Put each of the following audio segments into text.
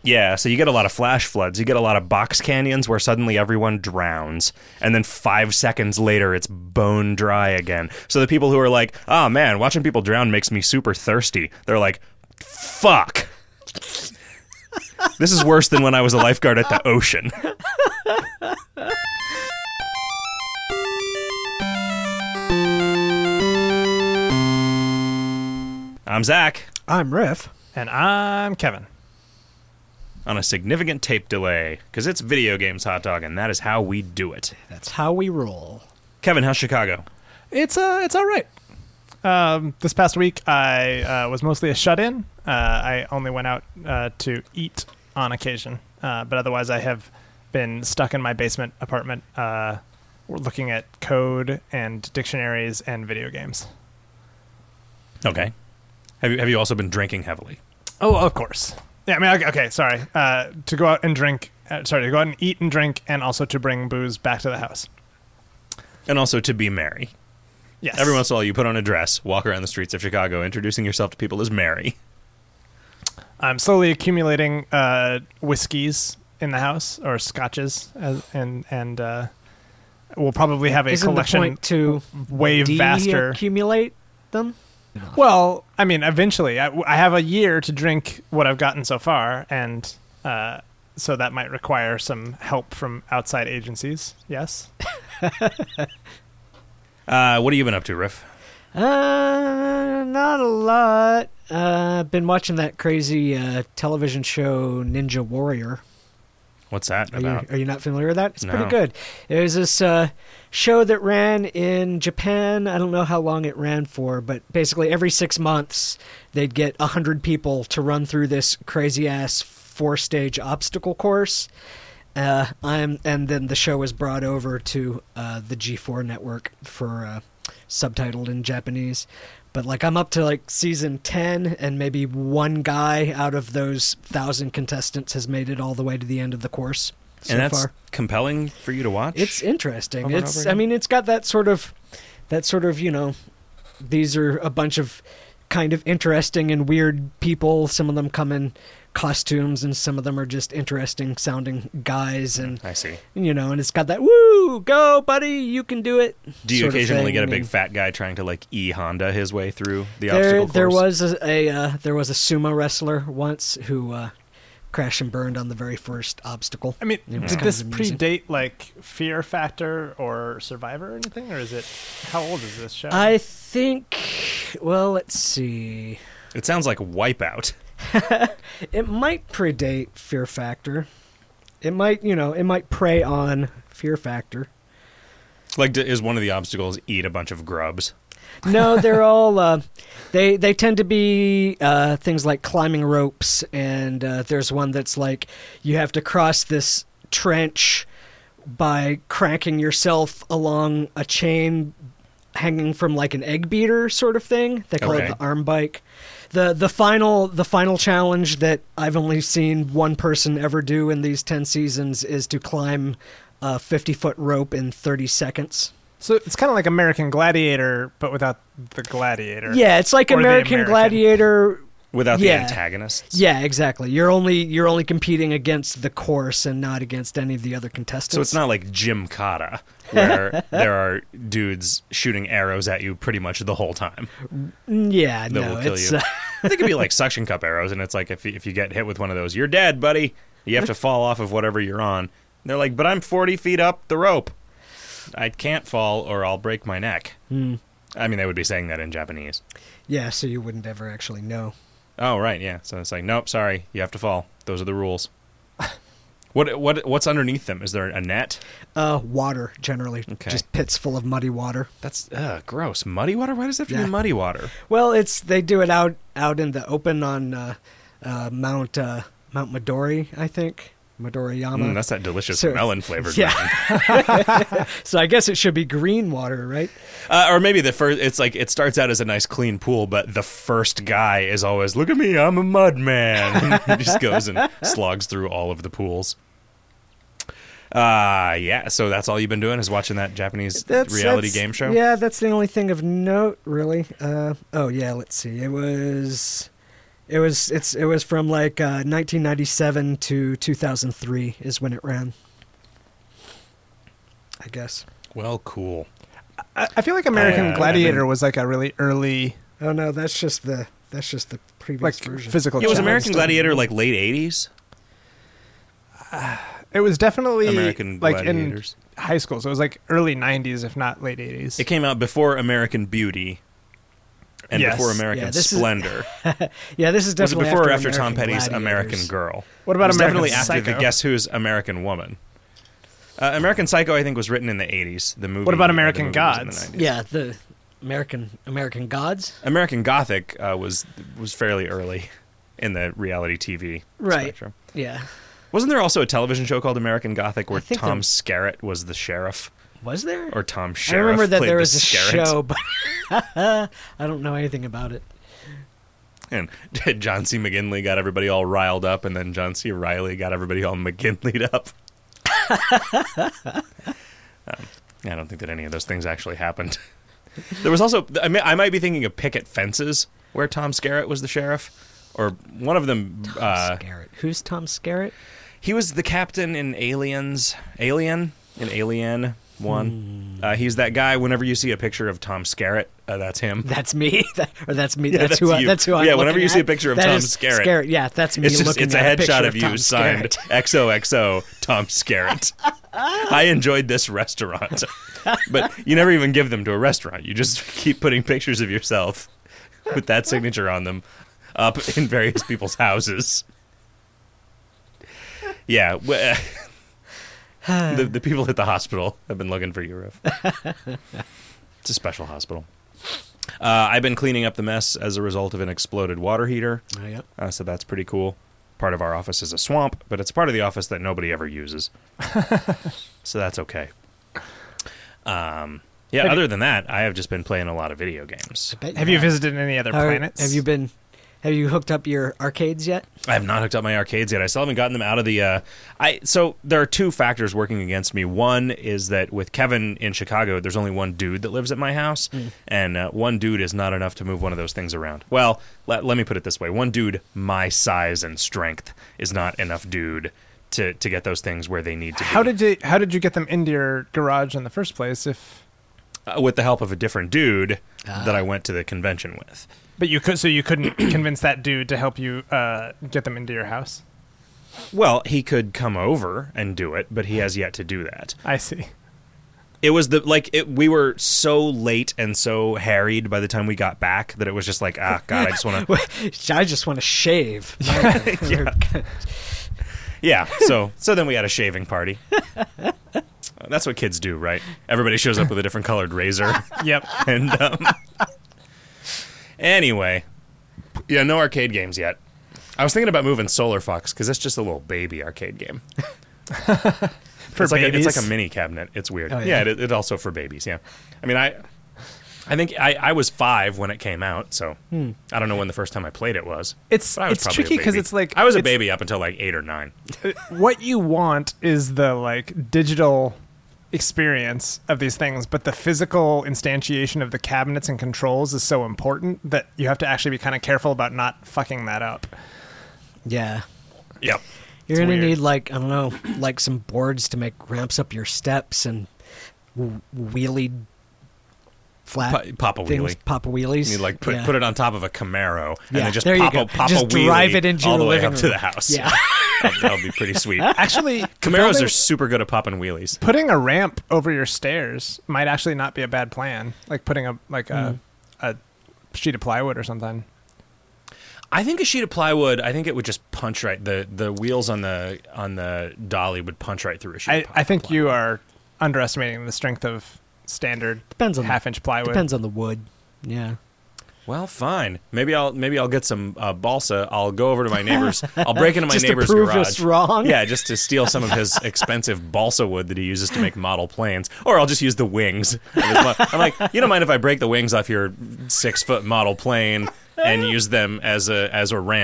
Yeah, so you get a lot of flash floods. You get a lot of box canyons where suddenly everyone drowns. And then 5 seconds later, it's bone dry again. So the people who are like, oh man, watching people drown makes me super thirsty. They're like, fuck. This is worse than when I was a lifeguard at the ocean. I'm Zach. I'm Riff. And I'm Kevin. On a significant tape delay, because it's video games, hot dog, and that is how we do it. That's how we roll. Kevin, how's Chicago? It's all right. This past week, I was mostly a shut-in. I only went out to eat on occasion, but otherwise I have been stuck in my basement apartment looking at code and dictionaries and video games. Okay. Have you also been drinking heavily? Oh, of course. Yeah, I mean, okay, sorry. To go out and drink, to go out and eat and drink, and also to bring booze back to the house. And also to be Mary. Yes. Every once in a while, you put on a dress, walk around the streets of Chicago, introducing yourself to people as Mary. I'm slowly accumulating whiskeys in the house, or scotches, and we'll probably have a Isn't collection the point to way vaster. Accumulate them? Well, I mean, eventually. I have a year to drink what I've gotten so far, and so that might require some help from outside agencies, yes? What have you been up to, Riff? Not a lot. I've been watching that crazy television show Ninja Warrior. What's that about? Are you not familiar with that? It's No. pretty good. It was this show that ran in Japan. I don't know how long it ran for, but basically every 6 months they'd get 100 people to run through this crazy-ass 4-stage obstacle course. And then the show was brought over to the G4 network for subtitled in Japanese. But like I'm up to like season 10, and maybe one guy out of those 1,000 contestants has made it all the way to the end of the course so And that's far. compelling for you to watch? It's interesting. Over and over again? I mean, it's got that sort of, you know, these are a bunch of kind of interesting and weird people. Some of them come in costumes, and some of them are just interesting sounding guys, and I see. you know, and it's got that "woo, go, buddy, you can do it." Do you sort of occasionally thing, get a big and fat guy trying to like Honda his way through the obstacle course? There was a sumo wrestler once who crashed and burned on the very first obstacle. I mean, It was did kind this of amusing. predate, like, Fear Factor or Survivor or anything? Or is it... How old is this show? I think. Well, let's see. It sounds like Wipeout. It might predate Fear Factor. It might, it might prey on Fear Factor. Like, is one of the obstacles eat a bunch of grubs? No, they're all, they tend to be things like climbing ropes, and there's one that's like you have to cross this trench by cranking yourself along a chain hanging from like an egg beater sort of thing. They call it the arm bike. The final challenge that I've only seen one person ever do in these 10 seasons is to climb a 50-foot rope in 30 seconds. So it's kind of like American Gladiator, but without the gladiator. Yeah, it's like Or the American Gladiator. Without the Yeah. antagonists? Yeah, exactly. You're only competing against the course and not against any of the other contestants. So it's not like Gymkata, where there are dudes shooting arrows at you pretty much the whole time. Yeah, That no, will kill it's you. They could be like suction cup arrows, and it's like if you get hit with one of those, you're dead, buddy. You have to fall off of whatever you're on. And they're like, but I'm 40 feet up the rope. I can't fall or I'll break my neck. I mean, they would be saying that in Japanese. yeah, so you wouldn't ever actually know. Oh, right, yeah. So it's like, nope, sorry, you have to fall. Those are the rules. What's underneath them? Is there a net? Water generally, Okay. just pits full of muddy water. That's gross. Muddy water? Why does it have to Yeah. be muddy water? Well, they do it out in the open on Mount Midori, I think. Midoriyama. That's that delicious So- melon flavored. Yeah. So I guess it should be green water, right? Or maybe the first. It's like it starts out as a nice clean pool, but the first guy is always, "Look at me, I'm a mud man." And he just goes and slogs through all of the pools. Yeah. So that's all you've been doing is watching that Japanese reality game show. Yeah, that's the only thing of note, really. Let's see. It was It was from like 1997 to 2003 is when it ran. I guess. Well, cool. I feel like American I've Gladiator been- was like a really early Oh no, that's just the previous like version. physical. It was challenge. American Gladiator like late 80s? It was definitely American like Gladiators. in high school, so it was like early 90s, if not late 80s. It came out before American Beauty and Yes. before American Yeah, this is- Splendor. Yeah, this is Was it definitely before or after Tom American Petty's Gladiators. American Girl? What It about was American definitely after Psycho? the Guess Who's American Woman. American Psycho, I think, was written in the 80s. The movie. What about the American movie was in the Gods? 90s. Yeah, the American Gods. American Gothic was fairly early in the reality TV Right. spectrum. Yeah. Wasn't there also a television show called American Gothic where I think Tom there- Skerritt was the sheriff? Was there? Or Tom I Sheriff remember that played there the was a Skerritt. show, but I don't know anything about it. And John C. McGinley got everybody all riled up, and then John C. Reilly got everybody all McGinley'd up. I don't think that any of those things actually happened. There was also, I might be thinking of Picket Fences, where Tom Skerritt was the sheriff, or one of them. Skerritt. Who's Tom Skerritt? He was the captain in Alien 1. He's that guy. Whenever you see a picture of Tom Skerritt, that's him. That's me. That's me. Yeah, that's who. you. That's who I'm Yeah, whenever looking you see a at. picture of That Tom is Skerritt. Yeah, that's me. It's looking a at headshot picture of you Tom signed Skerritt. XOXO Tom Skerritt. I enjoyed this restaurant. But you never even give them to a restaurant. You just keep putting pictures of yourself with that signature on them up in various people's houses. Yeah. The people at the hospital have been looking for you, Riff. It's a special hospital. I've been cleaning up the mess as a result of an exploded water heater. Oh, yep. So that's pretty cool. Part of our office is a swamp, but it's part of the office that nobody ever uses. So that's okay. Other than that, I have just been playing a lot of video games. Have you visited any other planets? Have you hooked up your arcades yet? I have not hooked up my arcades yet. I still haven't gotten them out of the... So there are two factors working against me. One is that with Kevin in Chicago, there's only one dude that lives at my house, and one dude is not enough to move one of those things around. Well, let me put it this way. One dude my size and strength is not enough dude to get those things where they need to be. How did you get them into your garage in the first place? With the help of a different dude that I went to the convention with. But you couldn't convince that dude to help you get them into your house? Well, he could come over and do it, but he has yet to do that. I see. It was we were so late and so harried by the time we got back that it was just like, God, I just want to... I just want to shave. Yeah, so then we had a shaving party. That's what kids do, right? Everybody shows up with a different colored razor. Yep. And anyway, yeah, no arcade games yet. I was thinking about moving Solar Fox because it's just a little baby arcade game. It's like a mini cabinet. It's weird. Oh, yeah. It also for babies. Yeah, I mean, I think I was 5 when it came out, so I don't know when the first time I played it was. It's probably tricky a because baby. it's like I was a baby up until like 8 or 9. What you want is the like digital experience of these things, but the physical instantiation of the cabinets and controls is so important that you have to actually be kind of careful about not fucking that up. Yeah. Yep. You're going to weird. need, like, I don't know, like some boards to make ramps up your steps and wheelie flat Pop a things. wheelie. Pop a wheelies. You like put it on top of a Camaro and Yeah, then just there you pop go. a Just wheelie drive it into all your the way living up to room. the house. Yeah. That'll be pretty sweet. Actually, Camaros building- are super good at popping wheelies. putting a ramp over your stairs might actually not be a bad plan. Like putting a sheet of plywood or something. I think a sheet of plywood. I think it would just punch right. The wheels on the dolly would punch right through a sheet. I think you are underestimating the strength of standard Depends on half-inch plywood. Depends on the wood. Yeah. Well, fine. Maybe I'll get some balsa. I'll go over to my neighbor's. I'll break into my Just neighbor's to prove garage. us wrong. Yeah, just to steal some of his expensive balsa wood that he uses to make model planes. Or I'll just use the wings. I'm like, you don't mind if I break the wings off your 6-foot model plane and use them as a ramp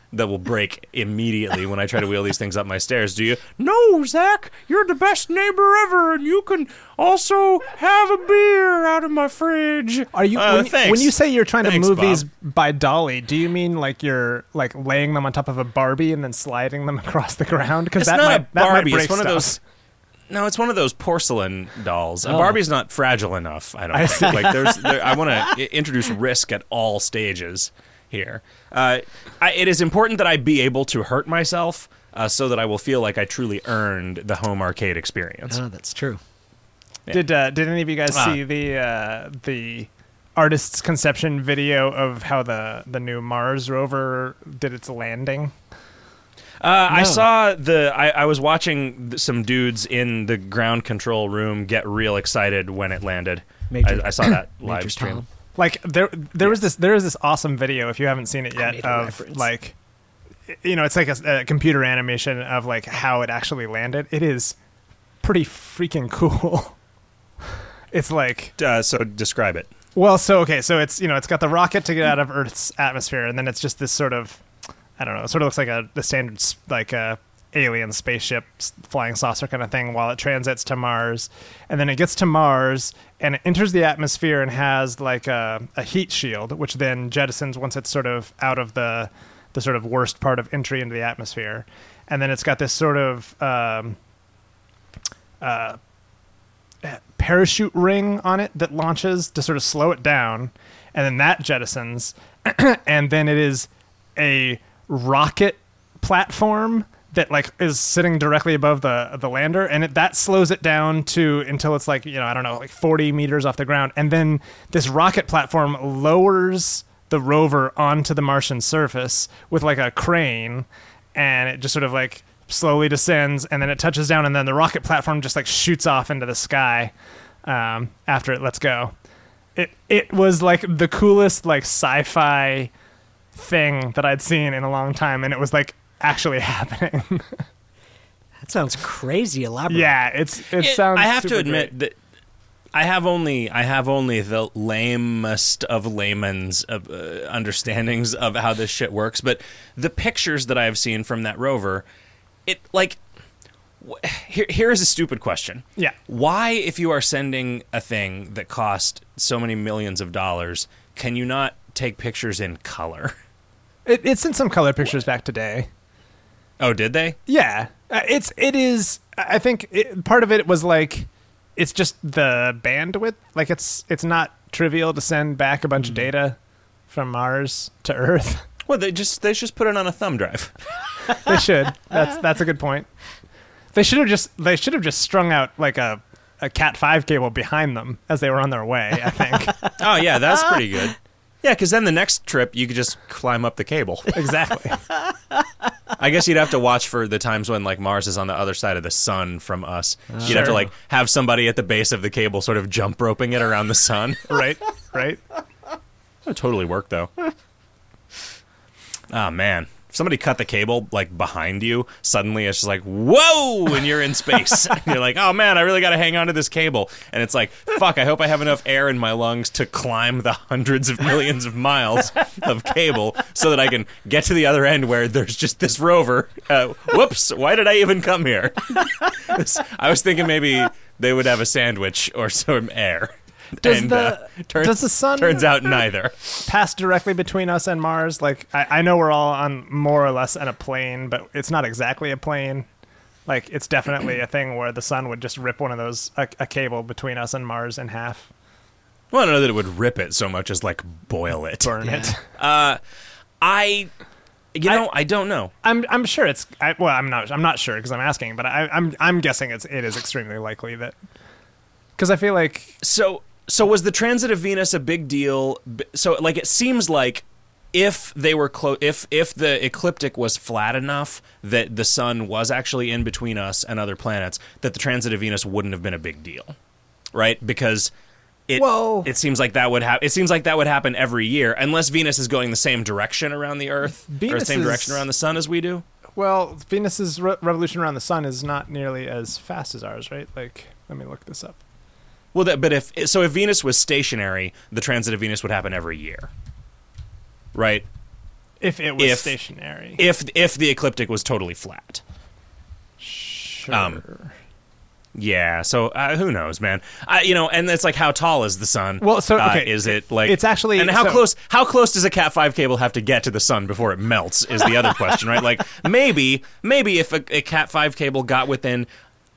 that will break immediately when I try to wheel these things up my stairs, do you? No, Zach, you're the best neighbor ever, and you can also have a beer out of my fridge. Are you thanks. when you say you're trying to Thanks, move Bob. these by dolly? Do you mean like you're like laying them on top of a Barbie and then sliding them across the ground? Because It's that not might, a that might Barbie. break It's one stuff. of those. No, it's one of those porcelain dolls. A Oh. Barbie's not fragile enough. I don't I think. see. Like I want to introduce risk at all stages here. It is important that I be able to hurt myself so that I will feel like I truly earned the home arcade experience. Oh, that's true. Did any of you guys see the artist's conception video of how the new Mars rover did its landing? I No. saw I was watching some dudes in the ground control room get real excited when it landed. I saw that live Major stream. Tom. Like there is this awesome video, if you haven't seen it I yet, made a of reference. like, it's like a computer animation of like how it actually landed. It is pretty freaking cool. It's like, So describe it. well, so it's it's got the rocket to get out of Earth's atmosphere, and then it's just this sort of, I don't know, it sort of looks like the standard like a alien spaceship flying saucer kind of thing while it transits to Mars, and then it gets to Mars and it enters the atmosphere and has like a heat shield, which then jettisons once it's sort of out of the sort of worst part of entry into the atmosphere, and then it's got this sort of parachute ring on it that launches to sort of slow it down, and then that jettisons, and then it is a rocket platform that like is sitting directly above the lander, and that slows it down to until it's like, I don't know, like 40 meters off the ground, and then this rocket platform lowers the rover onto the Martian surface with like a crane, and it just sort of like slowly descends, and then it touches down, and then the rocket platform just like shoots off into the sky after it lets go. It was like the coolest like sci-fi thing that I'd seen in a long time, and it was like actually happening. That sounds crazy elaborate. Yeah, it sounds. I have to super admit great. that I have only the lamest of layman's understandings of how this shit works, but the pictures that I have seen from that rover, it like here is a stupid question. Yeah. Why, if you are sending a thing that cost so many millions of dollars, can you not take pictures in color? It sent some color pictures back today. Oh, did they? Yeah, it is. I think part of it was like, it's just the bandwidth. Like it's not trivial to send back a bunch of data from Mars to Earth. Well, they just put it on a thumb drive. They should. That's a good point. They should have just strung out like a Cat5 cable behind them as they were on their way, I think. Oh yeah, that's pretty good. Yeah, because then the next trip you could just climb up the cable. Exactly. I guess you'd have to watch for the times when like Mars is on the other side of the sun from us. You'd have to Sure. like have somebody at the base of the cable sort of jump roping it around the sun. Right. That would totally work though. Oh man. If somebody cut the cable like behind you, suddenly it's just like, whoa, and you're in space. And you're like, oh man, I really got to hang on to this cable. And it's like, fuck, I hope I have enough air in my lungs to climb the hundreds of millions of miles of cable so that I can get to the other end where there's just this rover. Whoops, why did I even come here? I was thinking maybe they would have a sandwich or some air. Does And, does the sun turns out neither. pass directly between us and Mars? Like, I know we're all on more or less on a plane, but it's not exactly a plane. Like, it's definitely a thing where the sun would just rip one of those, a cable between us and Mars in half. Well, I don't know that it would rip it so much as like boil it. Burn it. I don't know. I'm sure it's. I'm not sure because I'm asking, but I'm guessing it is extremely likely that, because I feel like So was the transit of Venus a big deal? So like it seems like if they were if the ecliptic was flat enough that the sun was actually in between us and other planets, that the transit of Venus wouldn't have been a big deal, right? Because it seems like that would happen every year unless Venus is going the same direction around the Earth or the same direction around the sun as we do. well, Venus's revolution around the sun is not nearly as fast as ours, right? Like, let me look this up. Well, but if Venus was stationary, the transit of Venus would happen every year, right? If it was stationary. If the ecliptic was totally flat. Sure. Yeah, so who knows, man? And it's like, how tall is the sun? Well, so okay, is it like it's actually, and how close does a Cat 5 cable have to get to the sun before it melts? Is the other question, right? Like maybe if a Cat 5 cable got within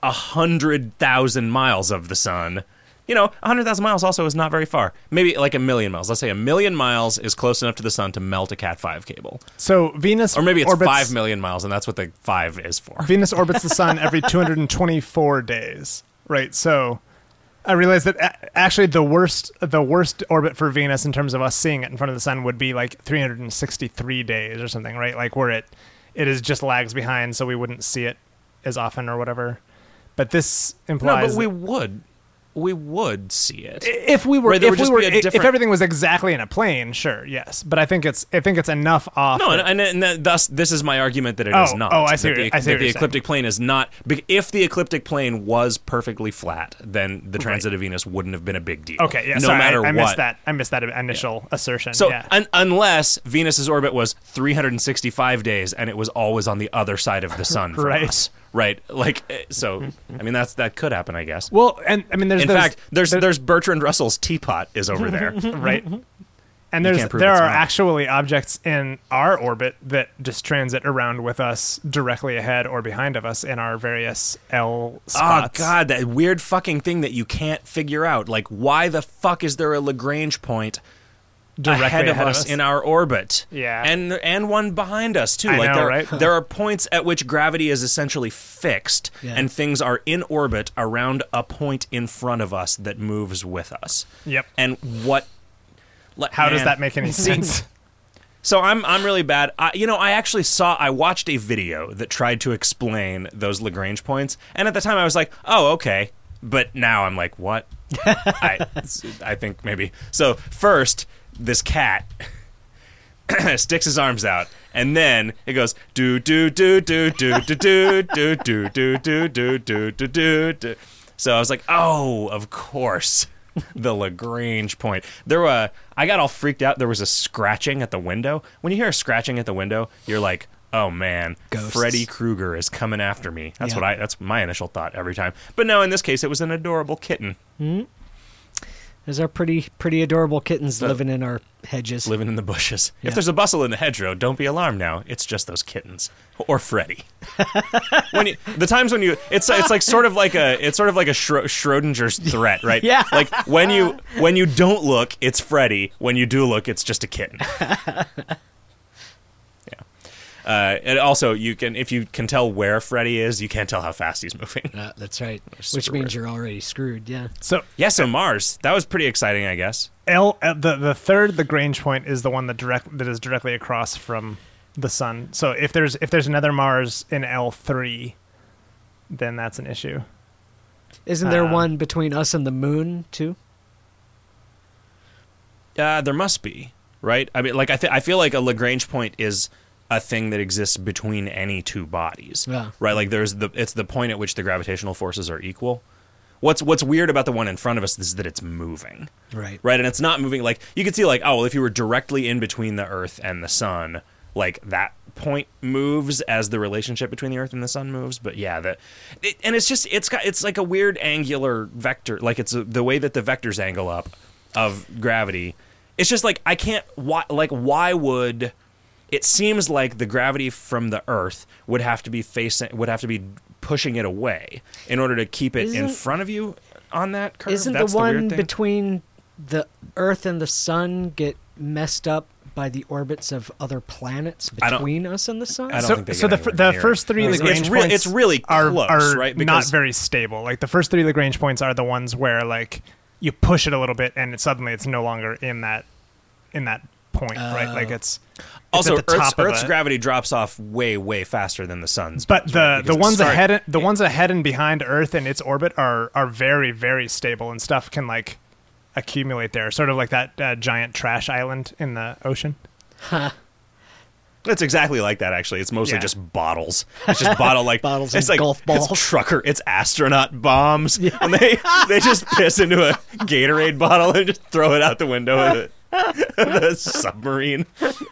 100,000 miles of the sun. 100,000 miles also is not very far. Maybe like 1 million miles. Let's say 1 million miles is close enough to the sun to melt a Cat 5 cable. So Venus, or maybe it's orbits, 5 million miles, and that's what the 5 is for. Venus orbits the sun every 224 days, right? So I realized that actually the worst orbit for Venus in terms of us seeing it in front of the sun would be like 363 days or something, right? Like where it is just lags behind, so we wouldn't see it as often or whatever. But this implies no, but we would see it if we were right, if everything was exactly in a plane. Sure, yes, but I think it's enough off. No, and thus this is my argument that it is not. Oh, I see. The ecliptic plane is not. If the ecliptic plane was perfectly flat, then the transit of Venus wouldn't have been a big deal. Okay, yeah. No matter I what. I missed that initial assertion. So yeah. unless Venus's orbit was 365 days and it was always on the other side of the sun for us. Right, like so. I mean, that could happen, I guess. Well, and I mean, there's Bertrand Russell's teapot is over there, right? And there are actually objects in our orbit that just transit around with us directly ahead or behind of us in our various L spots. Oh God, that weird fucking thing that you can't figure out. Like, why the fuck is there a Lagrange point directly ahead of us in our orbit? Yeah, and one behind us too. Right? There are points at which gravity is essentially fixed, and things are in orbit around a point in front of us that moves with us. Yep. And what? How does that make any sense? So I'm really bad. I watched a video that tried to explain those Lagrange points, and at the time I was like, oh, okay. But now I'm like, what? I think maybe. So first, this cat sticks his arms out, and then it goes do do do do do do do do do do do do do do do. So I was like, oh, of course, the Lagrange point. I got all freaked out. There was a scratching at the window. When you hear a scratching at the window, you're like, oh man, Ghosts. Freddy Krueger is coming after me. That's my initial thought every time. But no, in this case, it was an adorable kitten. Mm-hmm. Those are pretty adorable kittens living in our hedges. Living in the bushes. Yeah. If there's a bustle in the hedgerow, don't be alarmed now. It's just those kittens. Or Freddy. It's sort of like a Schrodinger's threat, right? Yeah. Like when you don't look, it's Freddy. When you do look, it's just a kitten. And also, if you can tell where Freddy is, you can't tell how fast he's moving. That's right. Which means you're already screwed. Yeah. So Mars. That was pretty exciting, I guess. The third Lagrange point is the one that is directly across from the sun. So if there's another Mars in L3, then that's an issue. Isn't there one between us and the moon too? There must be, right? I mean, like I feel like a Lagrange point is a thing that exists between any two bodies, right? Like it's the point at which the gravitational forces are equal. What's weird about the one in front of us is that it's moving, right? And it's not moving like you could see, like, oh, well, if you were directly in between the Earth and the sun, like that point moves as the relationship between the Earth and the sun moves. But yeah, it's like a weird angular vector, like it's the way that the vectors angle up of gravity. It's just like why would it seems like the gravity from the Earth would have to be pushing it away in order to keep it in front of you on that curve. Isn't the one between the Earth and the sun get messed up by the orbits of other planets between us and the sun? I don't think so. The first three Lagrange points it's really close, are right? Not very stable. Like the first three Lagrange points are the ones where like you push it a little bit and suddenly it's no longer in that point, right? Like it's also at the top Earth's gravity drops off way, way faster than the sun's. But the ones ahead and behind Earth in its orbit are very, very stable, and stuff can like accumulate there, sort of like that giant trash island in the ocean. Huh. It's exactly like that, actually. It's mostly just bottles. It's just bottles and golf balls. It's astronaut bombs. And they just piss into a Gatorade bottle and just throw it out the window. the submarine.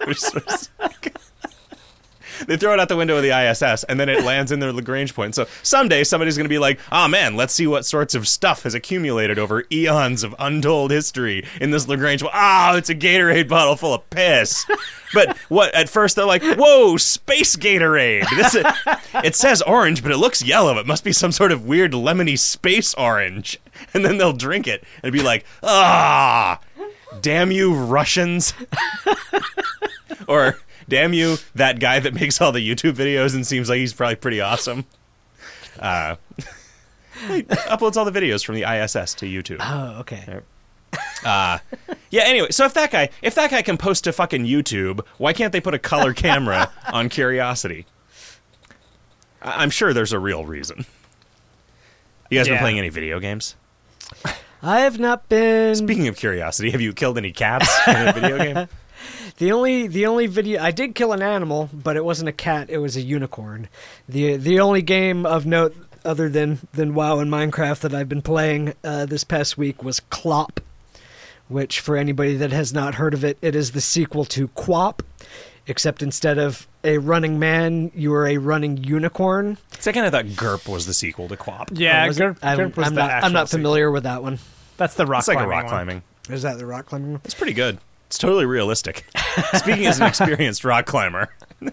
They throw it out the window of the ISS, and then it lands in their Lagrange point. So someday somebody's going to be like, oh man, let's see what sorts of stuff has accumulated over eons of untold history in this Lagrange. Oh, it's a Gatorade bottle full of piss. But what? At first they're like, whoa, space Gatorade. It says orange, but it looks yellow. It must be some sort of weird lemony space orange. And then they'll drink it and be like, ah, damn you Russians. Or... damn you, that guy that makes all the YouTube videos and seems like he's probably pretty awesome. He uploads all the videos from the ISS to YouTube. Oh, okay. Yeah, anyway, so if that guy can post to fucking YouTube, why can't they put a color camera on Curiosity? I'm sure there's a real reason. You guys been playing any video games? I have not been... Speaking of Curiosity, have you killed any cats in a video game? The only video I did kill an animal, but it wasn't a cat; it was a unicorn. The only game of note other than WoW and Minecraft that I've been playing this past week was Clop, which for anybody that has not heard of it, it is the sequel to Quap, except instead of a running man, you are a running unicorn. Second, I thought GURP was the sequel to Quap. Yeah, GURP was I'm not familiar with that one. That's the rock. It's like climbing a rock one. climbing. Is that the rock climbing one? It's pretty good. It's totally realistic. Speaking as an experienced rock climber,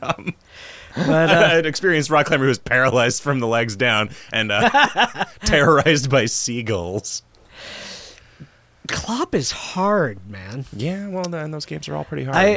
an experienced rock climber who was paralyzed from the legs down and terrorized by seagulls. Clop is hard, man. Yeah, well, then those games are all pretty hard.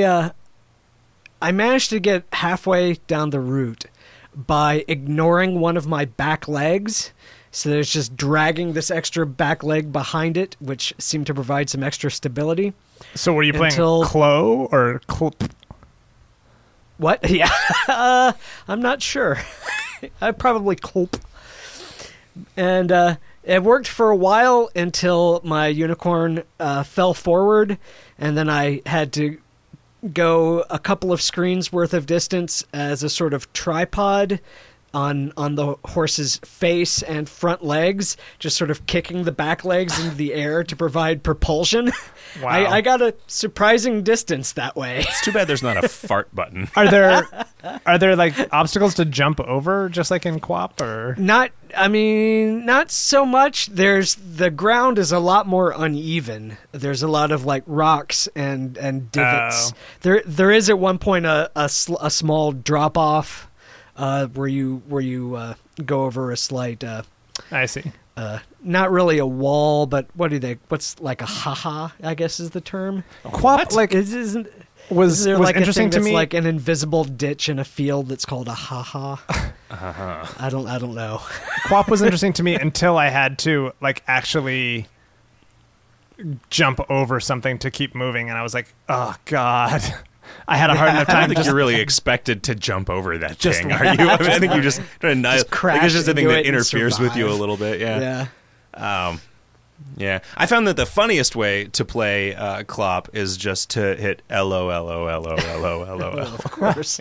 I managed to get halfway down the route by ignoring one of my back legs. So there's just dragging this extra back leg behind it, which seemed to provide some extra stability. So were you playing Clo or Clop? What? Yeah. I'm not sure. I probably Clop. And it worked for a while until my unicorn fell forward, and then I had to go a couple of screens worth of distance as a sort of tripod on the horse's face and front legs, just sort of kicking the back legs into the air to provide propulsion. Wow. I got a surprising distance that way. It's too bad there's not a fart button. Are there like obstacles to jump over, just like in Quap, or Not so much. The ground is a lot more uneven. There's a lot of like rocks and divots. Oh. There is at one point a small drop off where you go over a slight. I see. Not really a wall, but what's like a haha, I guess is the term. Quap like was was like interesting a thing to that's me. like an invisible ditch in a field that's called a haha. I don't know. Quap was interesting to me until I had to like actually jump over something to keep moving, and I was like, oh god. I had a hard enough I time. don't think you're really expected to jump over that thing, are you? I mean, I think you just trying to Just crash it's just a thing into that it and interferes with you a survive. little bit. Yeah. Yeah. Yeah. I found that the funniest way to play Clop is just to hit LOLOLOLOLOL. Of course.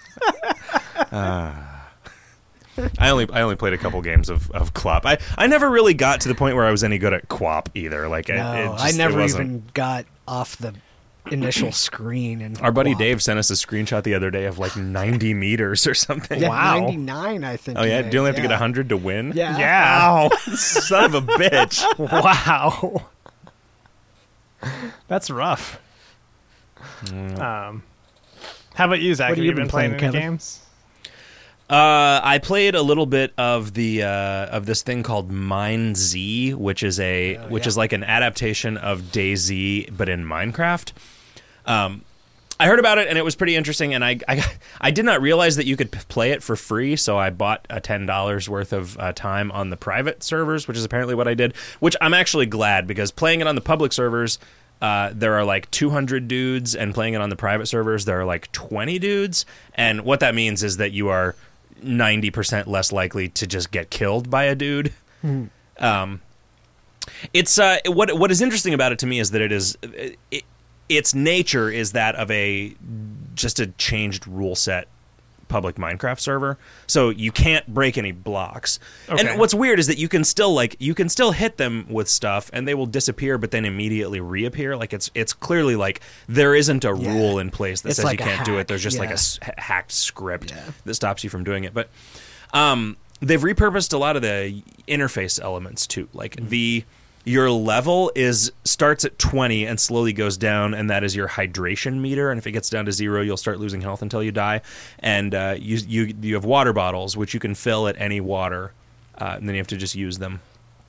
I only played a couple games of Clop. I never really got to the point where I was any good at Quap either. Like I never even got off the initial screen. And Our buddy Dave sent us a screenshot the other day of like 90 meters or something. Yeah, Wow. 99, I think. Oh yeah, he do you only have made, to get 100 to win? Yeah. Yeah. Son of a bitch. Wow. That's rough. How about you, Zach? What Have have you you been been playing playing, any Kevin? games? I played a little bit of the of this thing called Mine Z, which is is like an adaptation of DayZ but in Minecraft. I heard about it and it was pretty interesting, and I did not realize that you could play it for free, so I bought a $10 worth of time on the private servers, which is apparently what I did. Which I'm actually glad, because playing it on the public servers, there are like 200 dudes, and playing it on the private servers, there are like 20 dudes, and what that means is that you are 90% less likely to just get killed by a dude. It's what is interesting about it to me is that its nature is that of just a changed rule set public Minecraft server, so you can't break any blocks. Okay. And what's weird is that you can still hit them with stuff and they will disappear but then immediately reappear. Like it's clearly like there isn't a rule in place that It's says like you a can't do it. hack, There's just like yeah. a hacked script that stops you from doing it. But they've repurposed a lot of the interface elements too. Like your level starts at 20 and slowly goes down, and that is your hydration meter. And if it gets down to 0, you'll start losing health until you die. And you have water bottles, which you can fill at any water, and then you have to just use them.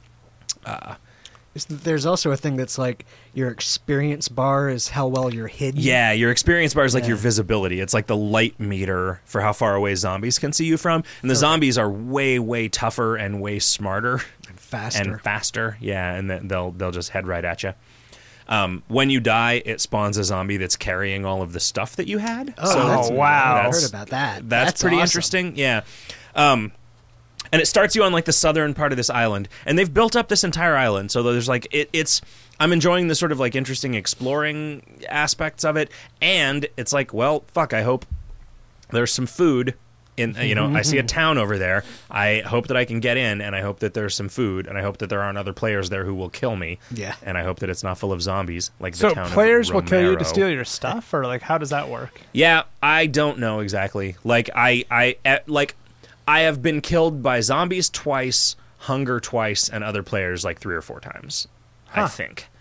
There's also a thing that's like your experience bar is how well you're hidden. Yeah, your experience bar is like your visibility. It's like the light meter for how far away zombies can see you from. And the zombies are way, way tougher and way smarter. Faster. Yeah, and then they'll just head right at you. When you die, it spawns a zombie that's carrying all of the stuff that you had. Oh, wow. I heard about that. That's pretty awesome. interesting. Yeah. And it starts you on like the southern part of this island, and they've built up this entire island. So there's like it's. I'm enjoying the sort of like interesting exploring aspects of it, and it's like, well, fuck. I hope there's some food. I see a town over there. I hope that I can get in, and I hope that there's some food, and I hope that there aren't other players there who will kill me. Yeah. And I hope that it's not full of zombies like So the town players of will kill you to Romero. steal your stuff, or like how does that work? Yeah, I don't know exactly. Like I have been killed by zombies twice, hunger twice, and other players like 3 or 4 times. I think.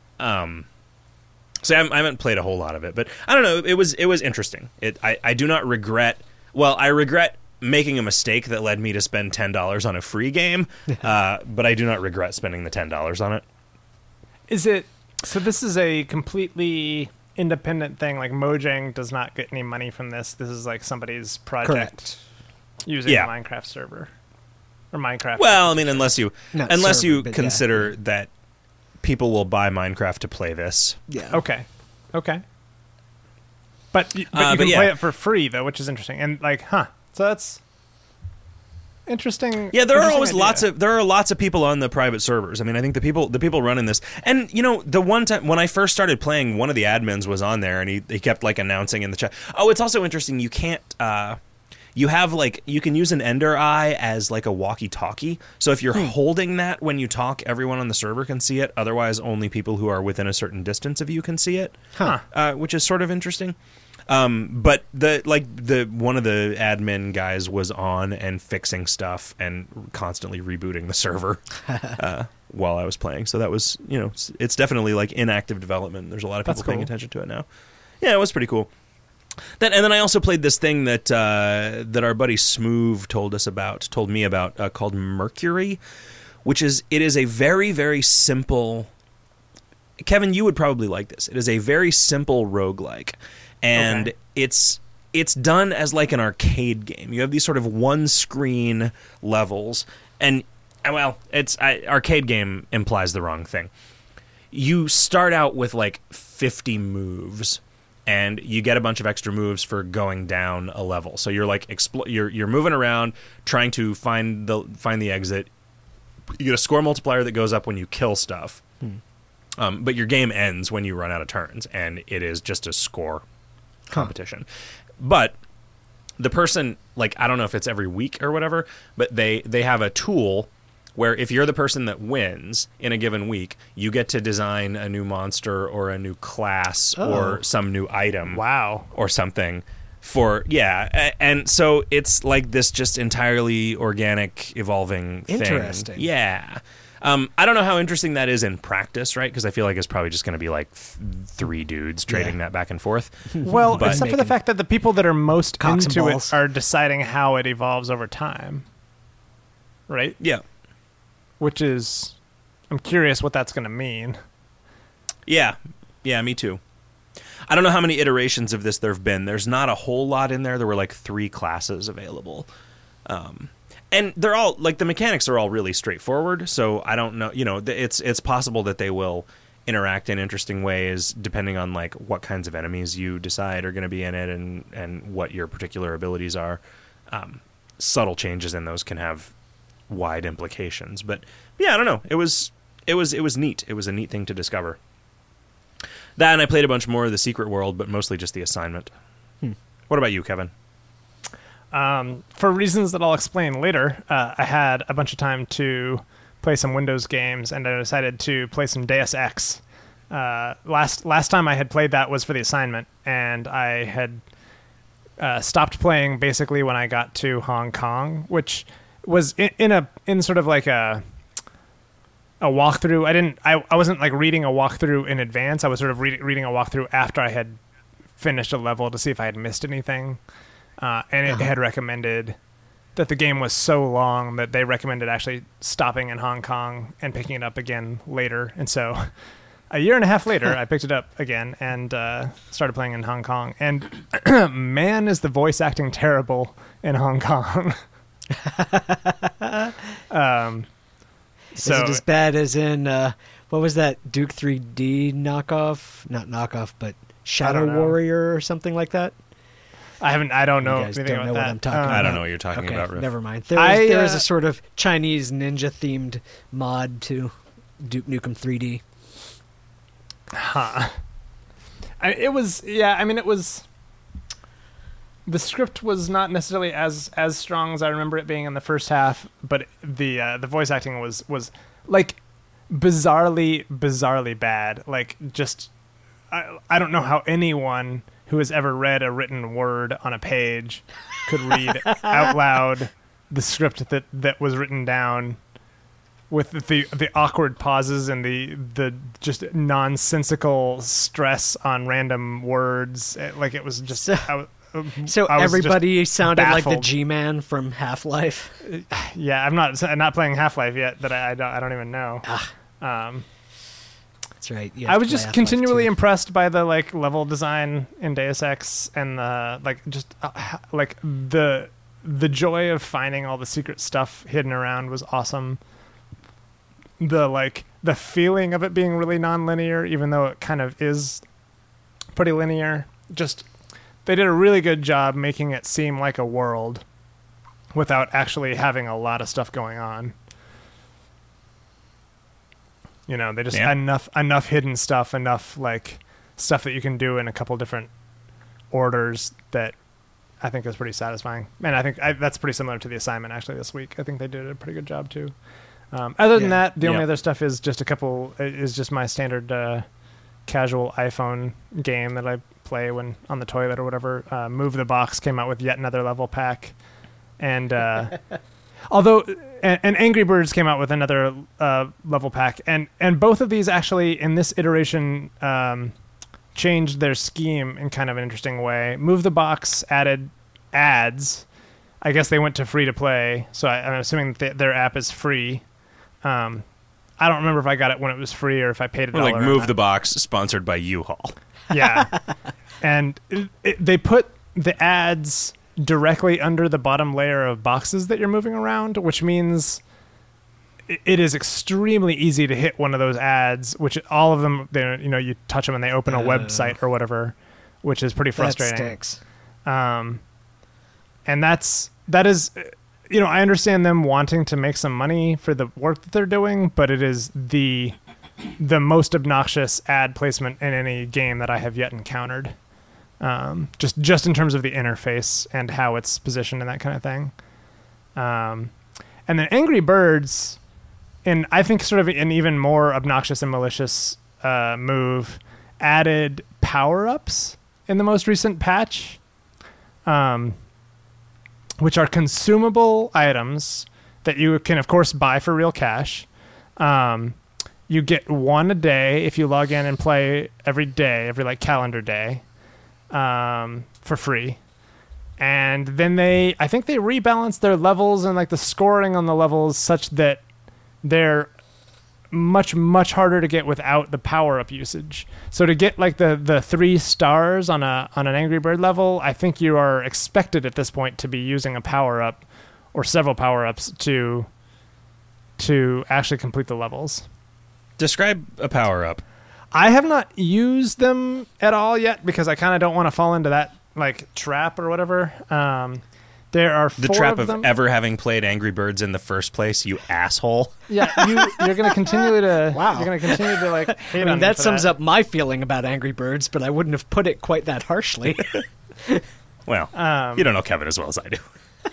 So I haven't played a whole lot of it, but I don't know. It was interesting. I do not regret. Well, I regret making a mistake that led me to spend $10 on a free game, but I do not regret spending the $10 on it. Is it so? This is a completely independent thing. Like Mojang does not get any money from this. This is like somebody's project Correct. using Yeah. a Minecraft server or Minecraft. Well, I mean, unless you Not server, you but consider that people will buy Minecraft to play this. Yeah. Okay. But you but can yeah. play it for free though, which is interesting. And like, so that's interesting. Yeah, there are always interesting idea. there are lots of people on the private servers. I mean, I think the people running this, and the one time when I first started playing, one of the admins was on there, and he kept like announcing in the chat. Oh, it's also interesting. You can't. You have like you can use an Ender Eye as like a walkie-talkie. So if you're holding that when you talk, everyone on the server can see it. Otherwise, only people who are within a certain distance of you can see it. Which is sort of interesting. But one of the admin guys was on and fixing stuff and constantly rebooting the server while I was playing. So that was, it's definitely like in active development. There's a lot of people paying attention to it now. Yeah, it was pretty cool. And then I also played this thing that our buddy Smoove told me about called Mercury, it is a very, very simple. Kevin, you would probably like this. It is a very simple roguelike. And it's done as like an arcade game. You have these sort of one-screen levels, and arcade game implies the wrong thing. You start out with like 50 moves, and you get a bunch of extra moves for going down a level. So you're like you're moving around trying to find the exit. You get a score multiplier that goes up when you kill stuff, but your game ends when you run out of turns, and it is just a score competition. But the person, like, I don't know if it's every week or whatever, but they have a tool where if you're the person that wins in a given week, you get to design a new monster or a new class or some new item. Wow. Or something and so it's like this just entirely organic evolving thing. Interesting. Yeah. I don't know how interesting that is in practice, right? Because I feel like it's probably just going to be like 3 dudes trading that back and forth. Well, But- except for the fact that the people that are most Cocks and into balls. it are deciding how it evolves over time, right? Yeah. Which is, I'm curious what that's going to mean. Yeah, me too. I don't know how many iterations of this there have been. There's not a whole lot in there. There were like 3 classes available. And they're all, like, the mechanics are all really straightforward, so I don't know, it's possible that they will interact in interesting ways depending on, like, what kinds of enemies you decide are going to be in it and what your particular abilities are. Subtle changes in those can have wide implications, but yeah, I don't know. It was neat. It was a neat thing to discover. That, and I played a bunch more of the Secret World, but mostly just the assignment. What about you, Kevin? For reasons that I'll explain later, I had a bunch of time to play some Windows games, and I decided to play some Deus Ex. Last time I had played that was for the assignment, and I had stopped playing basically when I got to Hong Kong, which was in sort of like a walkthrough. I wasn't like reading a walkthrough in advance. I was sort of reading a walkthrough after I had finished a level to see if I had missed anything. And it had recommended that the game was so long that they recommended actually stopping in Hong Kong and picking it up again later. And so a year and a half later, I picked it up again and started playing in Hong Kong. And man, is the voice acting terrible in Hong Kong. Is it as bad as in, what was that Duke 3D knockoff? Not knockoff, but Shadow Warrior or something like that? I don't know. You guys don't know what I'm talking about. I don't know what you're talking about, Riff. Never mind. There is a sort of Chinese ninja-themed mod to Duke Nukem 3D. Huh. It was... The script was not necessarily as strong as I remember it being in the first half, but the voice acting was like bizarrely bad. Like, just... I don't know how anyone who has ever read a written word on a page could read out loud the script that was written down with the awkward pauses and the just nonsensical stress on random words. Like, it was just... So I was everybody sounded baffled. like the G-Man from Half-Life. Yeah, I'm not playing Half-Life yet. That I don't even know. That's right. I was just continually impressed by the like level design in Deus Ex and the the joy of finding all the secret stuff hidden around was awesome. The feeling of it being really non-linear, even though it kind of is pretty linear. Just they did a really good job making it seem like a world without actually having a lot of stuff going on. You know, they just enough hidden stuff, enough like stuff that you can do in a couple different orders that I think is pretty satisfying. And I think that's pretty similar to the assignment actually this week. I think they did a pretty good job too. Other than that, the only other stuff is just my standard casual iPhone game that I play when on the toilet or whatever. Move the Box came out with yet another level pack, and although and Angry Birds came out with another level pack, and both of these actually in this iteration changed their scheme in kind of an interesting way. Move the Box added ads. I guess they went to free to play, so I'm assuming that their app is free. I don't remember if I got it when it was free or if I paid $1. Like Move the Box, sponsored by U-Haul. Yeah, and they put the ads directly under the bottom layer of boxes that you're moving around, which means it is extremely easy to hit one of those ads, which all of them, you touch them and they open a website or whatever, which is pretty frustrating. That stinks. And that is, I understand them wanting to make some money for the work that they're doing, but it is the most obnoxious ad placement in any game that I have yet encountered. Just in terms of the interface and how it's positioned and that kind of thing. And then Angry Birds, and I think sort of an even more obnoxious and malicious move, added power-ups in the most recent patch, which are consumable items that you can, of course, buy for real cash. You get one a day if you log in and play every day, every like calendar day. For free. And then I think they rebalance their levels and like the scoring on the levels such that they're much, much harder to get without the power-up usage. So to get like the 3 stars on an Angry Bird level, I think you are expected at this point to be using a power-up or several power-ups to actually complete the levels. Describe a power-up. I have not used them at all yet because I kind of don't want to fall into that like trap or whatever. There are 4 the trap of them. Ever having played Angry Birds in the first place, you asshole. Yeah, you're going to continue to. Wow. You're going to continue to like. Hate on me that for sums up my feeling about Angry Birds, but I wouldn't have put it quite that harshly. Well, you don't know Kevin as well as I do.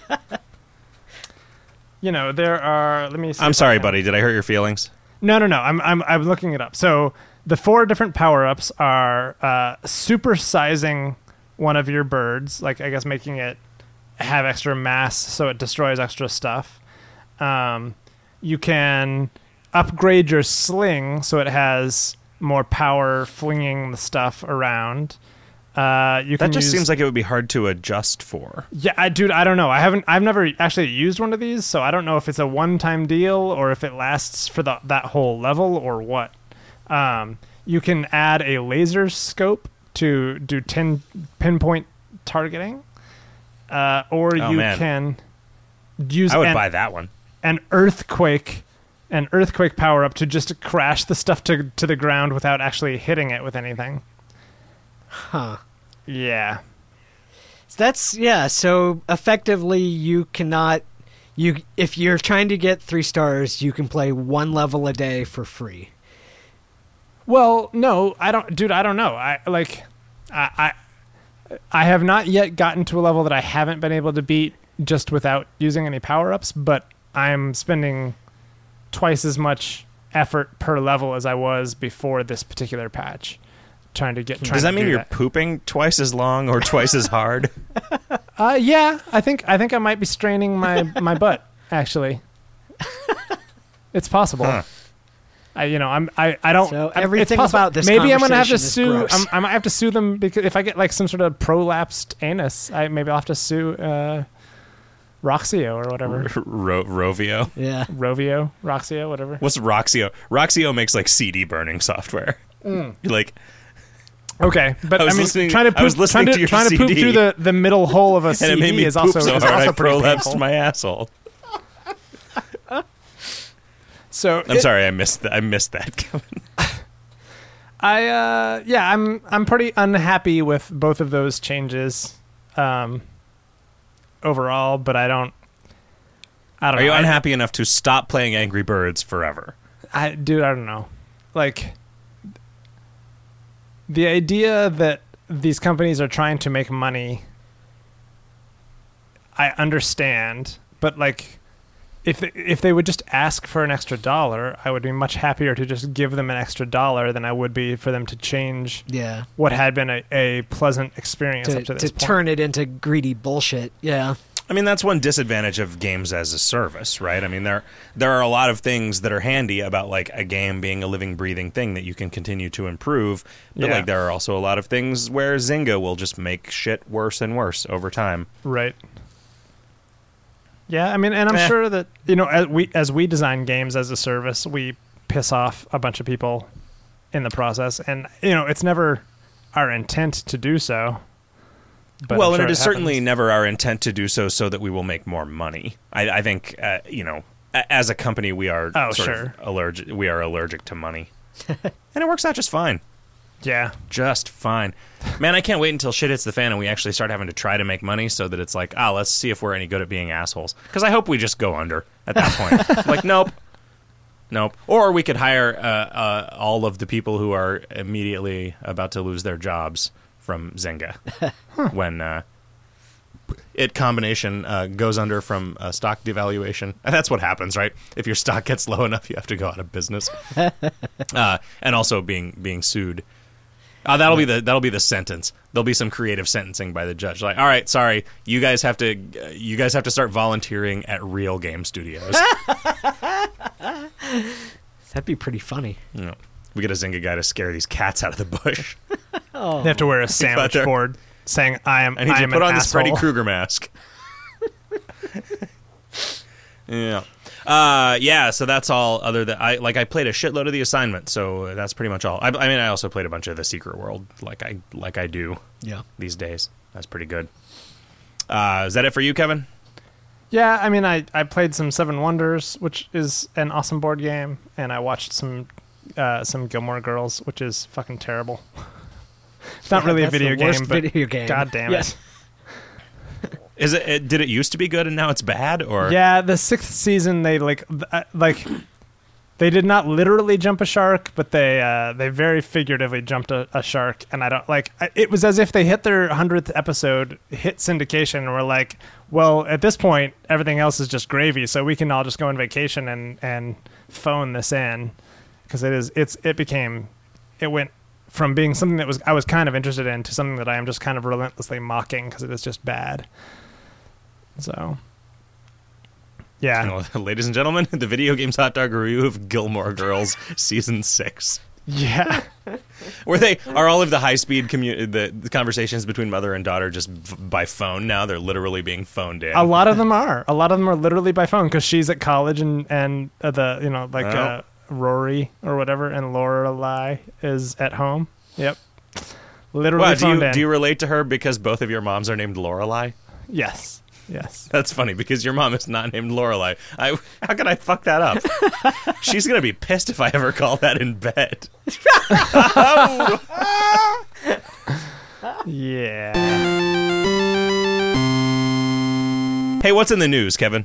There are. Let me see. I'm sorry, buddy. Did I hurt your feelings? No. I'm looking it up. So the 4 different power-ups are supersizing one of your birds, like I guess making it have extra mass so it destroys extra stuff. You can upgrade your sling so it has more power flinging the stuff around. That just seems like it would be hard to adjust for. Yeah, I don't know. I've never actually used one of these, so I don't know if it's a one-time deal or if it lasts for that whole level or what. You can add a laser scope to do 10 pinpoint targeting, or can use. I would buy that one. An earthquake power up to just crash the stuff to the ground without actually hitting it with anything. Huh. Yeah. So effectively, you cannot. If you're trying to get 3 stars, you can play 1 level a day for free. Well, no, I don't, dude. I don't know. I have not yet gotten to a level that I haven't been able to beat just without using any power-ups, but I'm spending twice as much effort per level as I was before this particular patch. Does that mean you're pooping twice as long or twice as hard? Yeah, I think I might be straining my butt. Actually, it's possible. Huh. I don't. So everything it's about this maybe I'm gonna have to conversation sue. is gross. I might have to sue them because if I get like some sort of prolapsed anus, maybe I'll have to sue Roxio or whatever. Rovio. Yeah. Rovio, Roxio, whatever. What's Roxio? Roxio makes like CD burning software. Like. Okay, but I mean, trying to poop CD, through the middle hole of a and CD it made me is poop also so hard also I pretty prolapsed painful. my asshole. So I'm sorry, I missed that, Kevin. I'm pretty unhappy with both of those changes, overall. But I don't Are know. you unhappy enough to stop playing Angry Birds forever? I don't know. Like, the idea that these companies are trying to make money, I understand, but like, if they would just ask for an extra $1, I would be much happier to just give them an extra $1 than I would be for them to change what had been a pleasant experience up to this point. Turn it into greedy bullshit. Yeah. I mean, that's one disadvantage of games as a service, right? I mean, there are a lot of things that are handy about like a game being a living, breathing thing that you can continue to improve. But like, there are also a lot of things where Zynga will just make shit worse and worse over time. Right. Yeah, I mean, and I'm sure that as we design games as a service, we piss off a bunch of people in the process, and it's never our intent to do so. But well, and it is certainly never our intent to do so that we will make more money. I think, as a company, we are allergic. We are allergic to money, and it works out just fine. Yeah, just fine. Man, I can't wait until shit hits the fan and we actually start having to try to make money, so that it's like, let's see if we're any good at being assholes. Because I hope we just go under at that point. Like, nope. Or we could hire all of the people who are immediately about to lose their jobs from Zynga when it combination goes under from stock devaluation. And that's what happens, right? If your stock gets low enough, you have to go out of business. And also being sued. That'll be the sentence. There'll be some creative sentencing by the judge. Like, all right, sorry, you guys have to start volunteering at real game studios. That'd be pretty funny. We get a Zynga guy to scare these cats out of the bush. They have to wear a sandwich board saying, "I am." I need you to put on this Freddy Krueger mask. Yeah. So that's all. Other than I played a shitload of The Assignment, so that's pretty much all. I mean, I also played a bunch of The Secret World, like I do. Yeah. These days, that's pretty good. Is that it for you, Kevin? Yeah, I mean, I played some Seven Wonders, which is an awesome board game, and I watched some Gilmore Girls, which is fucking terrible. It's not really a video game, but god damn it. Is it? Did it used to be good and now it's bad? Or yeah, the 6th season they They did not literally jump a shark, but they very figuratively jumped a shark. And I don't like. It was as if they hit their 100th episode, hit syndication, and were like, "Well, at this point, everything else is just gravy, so we can all just go on vacation and phone this in." Because it went from being something that I was kind of interested in to something that I am just kind of relentlessly mocking because it is just bad. So, yeah. Ladies and gentlemen, the Video Games Hot Dog review of Gilmore Girls Season 6. Yeah. Where are all of the high-speed the conversations between mother and daughter just by phone now? They're literally being phoned in. A lot of them are. A lot of them are literally by phone because she's at college and Rory or whatever, and Lorelai is at home. Yep. Literally phoned in. Do you relate to her because both of your moms are named Lorelai? Yes. That's funny because your mom is not named Lorelai. How could I fuck that up? She's going to be pissed if I ever call that in bed. Yeah. Hey, what's in the news, Kevin?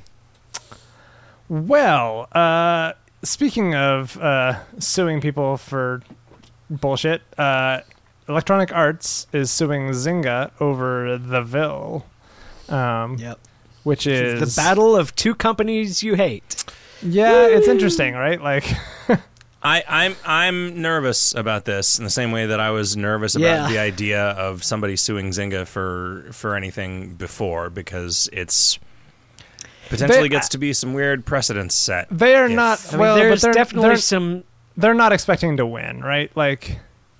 Well, speaking of suing people for bullshit, Electronic Arts is suing Zynga over The Ville. Yep. Which is the battle of two companies you hate. Yeah, it's interesting, right? Like, I'm nervous about this in the same way that I was nervous about the idea of somebody suing Zynga for anything before, because it's potentially gets to be some weird precedents set. They are not. I mean, there's definitely some. They're not expecting to win, right? Like,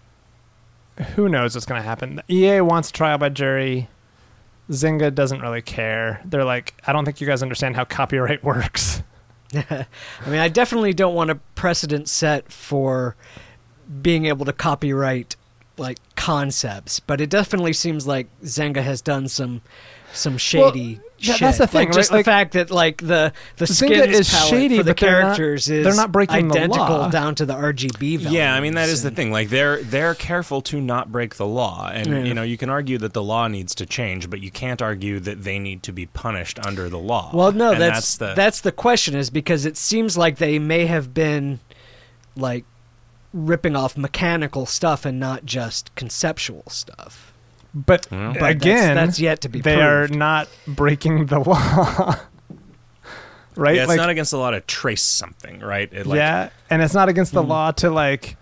who knows what's going to happen? EA wants trial by jury. Zynga doesn't really care. They're like, I don't think you guys understand how copyright works. I mean, I definitely don't want a precedent set for being able to copyright like concepts, but it definitely seems like Zynga has done some shady shit. That's the thing, like, just right? the fact that like the skins is palette shady, for the but characters they're not breaking identical the law. down to the RGB values. Yeah, I mean that is the thing. Like they're careful to not break the law, and you can argue that the law needs to change, but you can't argue that they need to be punished under the law. Well, no, and that's the question, is because it seems like they may have been like ripping off mechanical stuff and not just conceptual stuff. But again, that's yet to be they proved. are not breaking the law. Right? Yeah, it's not against the law to trace something, right? And it's not against the law to like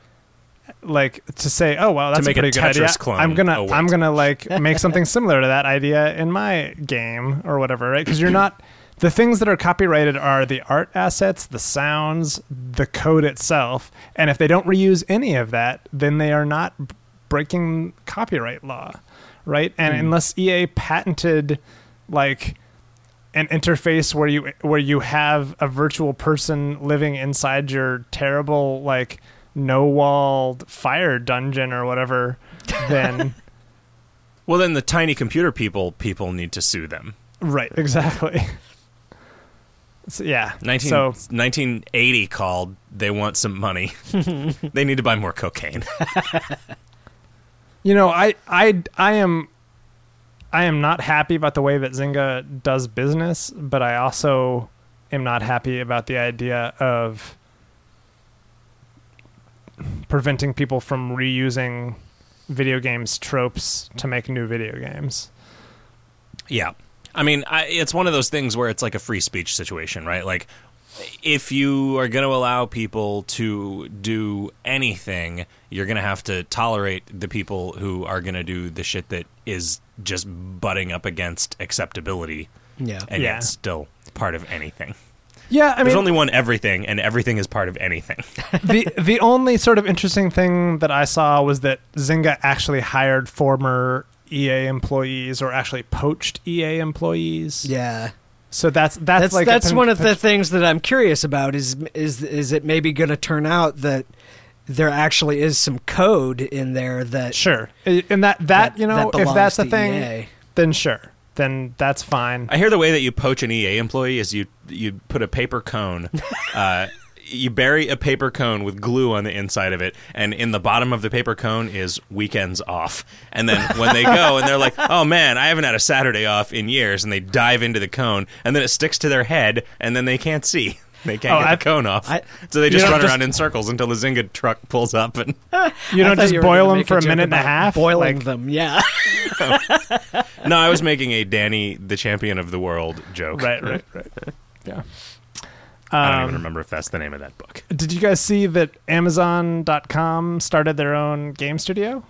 to say, oh well, that's make a pretty a good idea. Tetris clone. I'm gonna like make something similar to that idea in my game or whatever, right? Because you're not. The things that are copyrighted are the art assets, the sounds, the code itself, and if they don't reuse any of that, then they are not breaking copyright law, right? And unless EA patented like an interface where you have a virtual person living inside your terrible like no-walled fire dungeon or whatever, then well, then the tiny computer people need to sue them. Right, exactly. So, yeah. 1980 called. They want some money. They need to buy more cocaine. You know, I am not happy about the way that Zynga does business, but I also am not happy about the idea of preventing people from reusing video games tropes to make new video games. Yeah. I mean, it's one of those things where it's like a free speech situation, right? Like, if you are going to allow people to do anything, you're going to have to tolerate the people who are going to do the shit that is just butting up against acceptability. Yeah. And yet still part of anything. Yeah, I mean, there's only one everything, and everything is part of anything. The only sort of interesting thing that I saw was that Zynga actually hired former EA employees, or actually poached EA employees. Yeah. So that's one of the things that I'm curious about is it maybe going to turn out that there actually is some code in there that sure, and that you know, if that's the thing, EA. then sure, then that's fine. I hear the way that you poach an EA employee is you put a paper cone. You bury a paper cone with glue on the inside of it, and in the bottom of the paper cone is weekends off. And then when they go and they're like, oh man, I haven't had a Saturday off in years, and they dive into the cone, and then it sticks to their head, and then they can't see. They can't get the cone off. So they just run around in circles until the Zynga truck pulls up. And you don't just boil them for a minute and a half? Boiling them, yeah. No, I was making a Danny, the champion of the world joke. Right. Yeah. I don't even remember if that's the name of that book. Did you guys see that Amazon.com started their own game studio?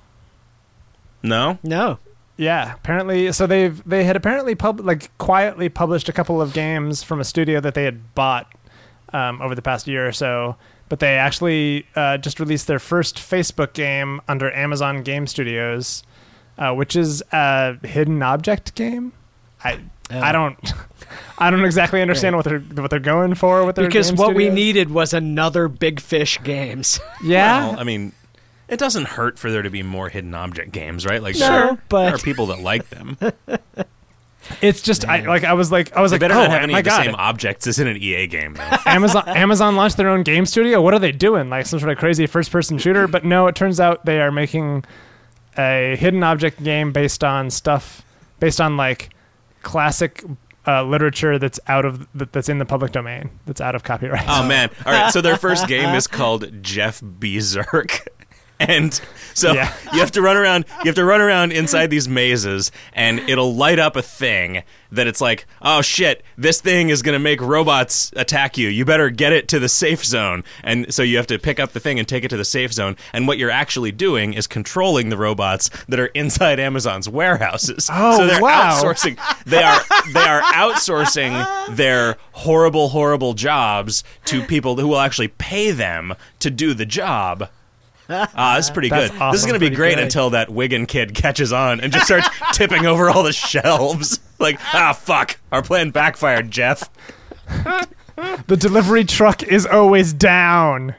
No? No. Yeah, apparently. So they had apparently quietly published a couple of games from a studio that they had bought over the past year or so. But they actually just released their first Facebook game under Amazon Game Studios, which is a hidden object game. I don't exactly understand what they're going for with their because game what studios. we needed was another Big Fish Games. Yeah, well, I mean, it doesn't hurt for there to be more hidden object games, right? Like, No, sure, but- there are people that like them. it's just I was like, They better not have oh any my of the god, same objects as in an EA game, though. Amazon launched their own game studio. What are they doing? Like some sort of crazy first-person shooter? But no, it turns out they are making a hidden object game based on like classic literature that's that's in the public domain, that's out of copyright. Oh man! All right, so their first game is called Jeff Berserk, and so you have to run around. You have to run around inside these mazes, and it'll light up a thing that it's like, oh shit, this thing is gonna make robots attack you. You better get it to the safe zone, and so you have to pick up the thing and take it to the safe zone. And what you're actually doing is controlling the robots that are inside Amazon's warehouses. Oh, so they're wow. outsourcing. They are outsourcing their horrible jobs to people who will actually pay them to do the job. That's pretty That's good. awesome. This is going to be Pretty great good. until that Wigan kid catches on and just starts tipping over all the shelves. Like, fuck, our plan backfired, Jeff. The delivery truck is always down.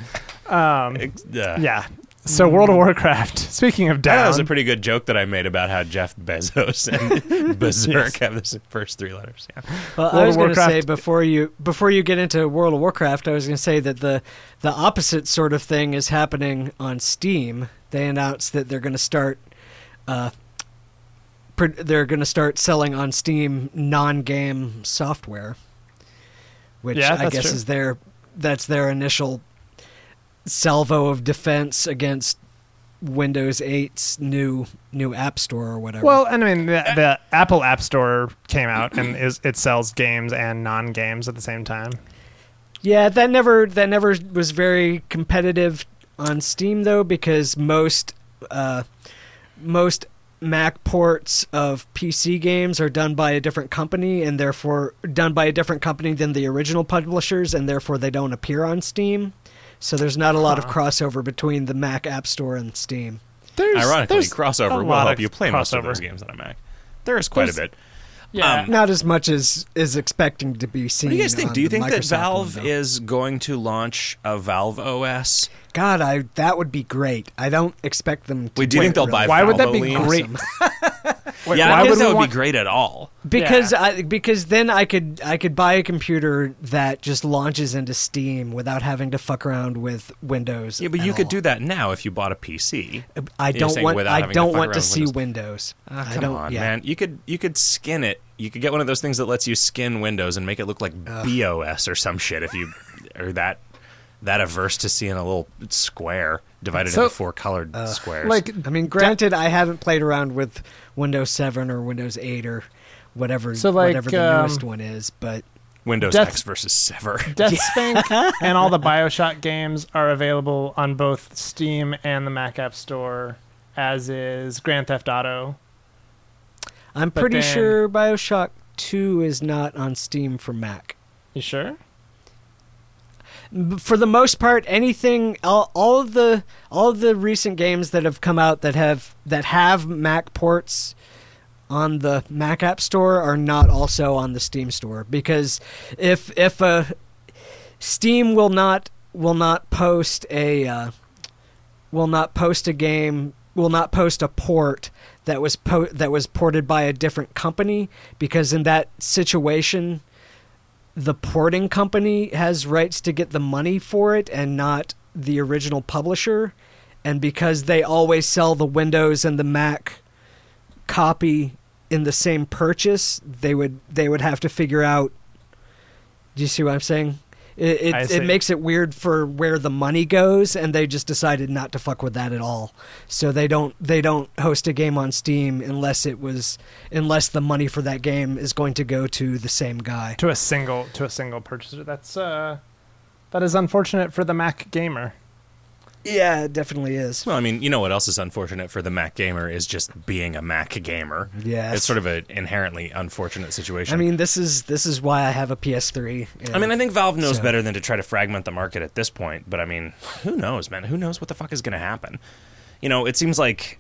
Yeah. Yeah. So World of Warcraft. Speaking of down, That was a pretty good joke that I made about how Jeff Bezos and Berserk have the first three letters. Yeah. Well, World I was of going to say Warcraft- before you get into World of Warcraft, I was going to say that the opposite sort of thing is happening on Steam. They announced that they're going to start selling on Steam non-game software, which Yeah, I that's guess true. that's their initial salvo of defense against Windows 8's new App Store or whatever. well, and I mean the Apple App Store came out and it sells games and non-games at the same time. Yeah, that never was very competitive on Steam though, because most Mac ports of PC games are done by a different company, and therefore done by a different company than the original publishers, and therefore they don't appear on Steam. So there's not a lot of crossover between the Mac App Store and Steam. Ironically, there's crossover a will lot help of you play most of crossover. those games on a Mac. There is quite a bit. Yeah. Not as much as is expecting to be seen. What do you guys think? on Do you the think that Microsoft Valve window. is going to launch a Valve OS? God, that would be great. I don't expect them to. Wait, do you think they'll buy Why would that Valve be lean? great? Wait, Yeah, why I guess would that we would want- be great at all. Because Yeah. because then I could buy a computer that just launches into Steam without having to fuck around with Windows. Yeah, but at you could all. do that now if you bought a PC. I You're don't saying want. without I having to don't fuck want around to with see Windows. Windows. I Come don't. on, yeah. man. You could skin it. You could get one of those things that lets you skin Windows and make it look like BOS or some shit. If you or that averse to seeing a little square divided So- into four colored squares. Like I mean, granted, I haven't played around with Windows 7 or Windows 8 or whatever. So, like, whatever the newest one is, but Windows Death- X versus Sever. Death Spank and all the BioShock games are available on both Steam and the Mac App Store, as is Grand Theft Auto. I'm But pretty then- sure BioShock 2 is not on Steam for Mac. You sure? For the most part, anything, all of the recent games that have come out that have Mac ports on the Mac App Store are not also on the Steam Store, because if Steam will not post a port that was ported by a different company, because in that situation the porting company has rights to get the money for it and not the original publisher, and because they always sell the Windows and the Mac copy in the same purchase, they would have to figure out. Do you see what I'm saying? I see. It makes it weird for where the money goes, and they just decided not to fuck with that at all. So they don't host a game on Steam unless the money for that game is going to go to the same guy. To a single purchaser. That is unfortunate for the Mac gamer. Yeah, it definitely is. Well, I mean, you know what else is unfortunate for the Mac gamer is just being a Mac gamer. Yes. It's sort of an inherently unfortunate situation. I mean, this is why I have a PS3. I mean, I think Valve knows so- better than to try to fragment the market at this point. But I mean, who knows, man? Who knows what the fuck is going to happen? You know, it seems like,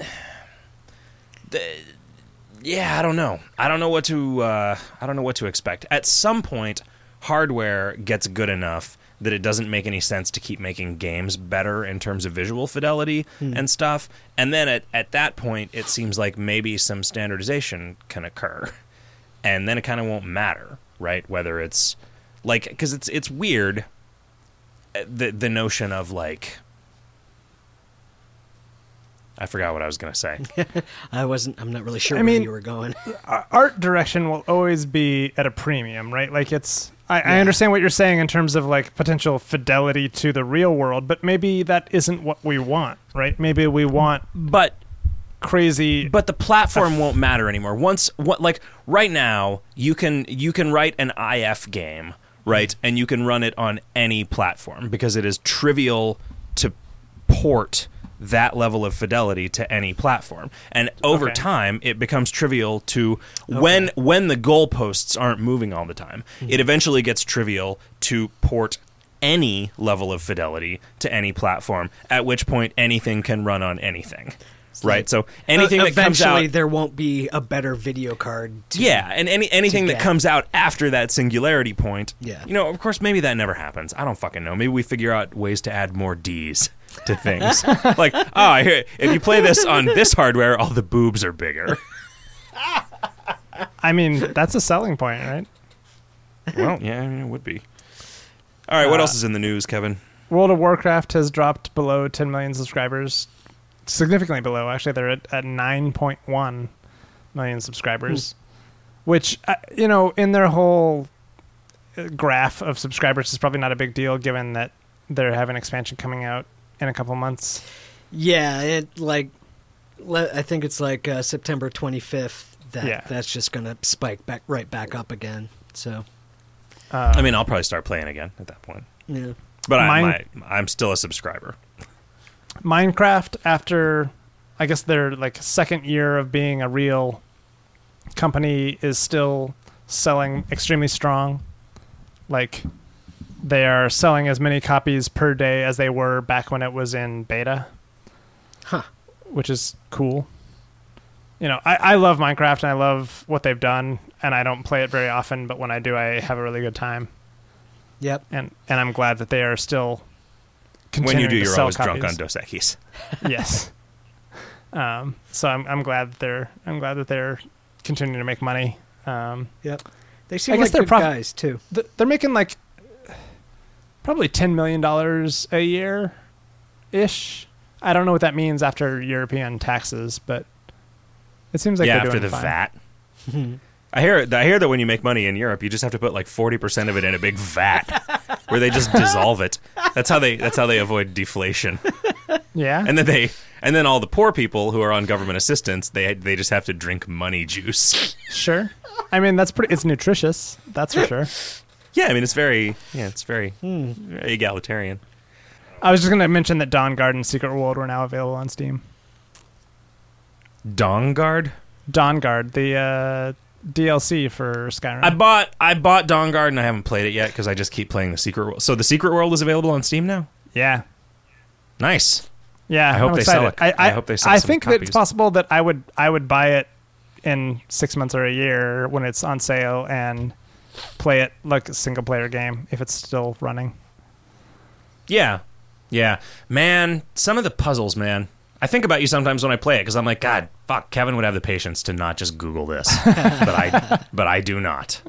I don't know. I don't know what to expect. At some point, hardware gets good enough that it doesn't make any sense to keep making games better in terms of visual fidelity and stuff. And then at that point, it seems like maybe some standardization can occur. And then it kind of won't matter, right? Whether it's like, because it's weird, the notion of like, I forgot what I was going to say. I'm not really sure I where mean- you were going. Art direction will always be at a premium, right? Like I understand what you're saying in terms of like potential fidelity to the real world, but maybe that isn't what we want, right? Maybe we want But crazy. But the platform won't matter anymore. Like right now, you can write an IF game, right, and you can run it on any platform because it is trivial to port that level of fidelity to any platform. And over Okay. time, it becomes trivial to when the goalposts aren't moving all the time. It eventually gets trivial to port any level of fidelity to any platform, at which point anything can run on anything. Right, so anything that comes Eventually, out, there won't be a better video card. and anything that get. comes out after that singularity point, Yeah. you know, of course, maybe that never happens. I don't fucking know. Maybe we figure out ways to add more Ds to things. Like, I hear if you play this on this hardware, all the boobs are bigger. I mean, that's a selling point, right? Well, yeah, I mean, it would be. All right, what else is in the news, Kevin? World of Warcraft has dropped below 10 million subscribers. Significantly below, actually. They're at 9.1 million subscribers, which, in their whole graph of subscribers is probably not a big deal given that they have an expansion coming out in a couple months. Yeah, I think it's like September 25th. That's just going to spike right back up again. So, I mean, I'll probably start playing again at that point. yeah. But I'm still a subscriber. Minecraft, after I guess their second year of being a real company, is still selling extremely strong. Like, they are selling as many copies per day as they were back when it was in beta. Huh. Which is cool. I love Minecraft and I love what they've done, and I don't play it very often, but when I do, I have a really good time. Yep. And I'm glad that they are still When you continuing do, to you're sell always copies. drunk on Dos Equis. Yes. So I'm glad that they're continuing to make money. Yep. They seem I guess like they're good guys too. They're making probably $10 million a year ish. I don't know what that means after European taxes, but it seems like they're after doing the fine. VAT. I hear that when you make money in Europe, you just have to put 40% of it in a big vat, where they just dissolve it. That's how they avoid deflation. Yeah. And then all the poor people who are on government assistance, they just have to drink money juice. Sure. I mean, it's nutritious. That's for sure. Yeah, I mean it's very very egalitarian. I was just going to mention that Dawn Guard and Secret World were now available on Steam. Dawn Guard? Dawn Guard, the DLC for Skyrim. I bought Dawn Guard and I haven't played it yet because I just keep playing the Secret World. So the Secret World is available on Steam now? Yeah. Nice. Yeah, I hope I'm they sell excited. it. I hope they sell I some think that copies. it's possible that I would buy it in 6 months or a year when it's on sale and play it like a single player game if it's still running. Yeah. Yeah. Man, some of the puzzles, man. I think about you sometimes when I play it because I'm like, God, fuck, Kevin would have the patience to not just Google this. but I do not.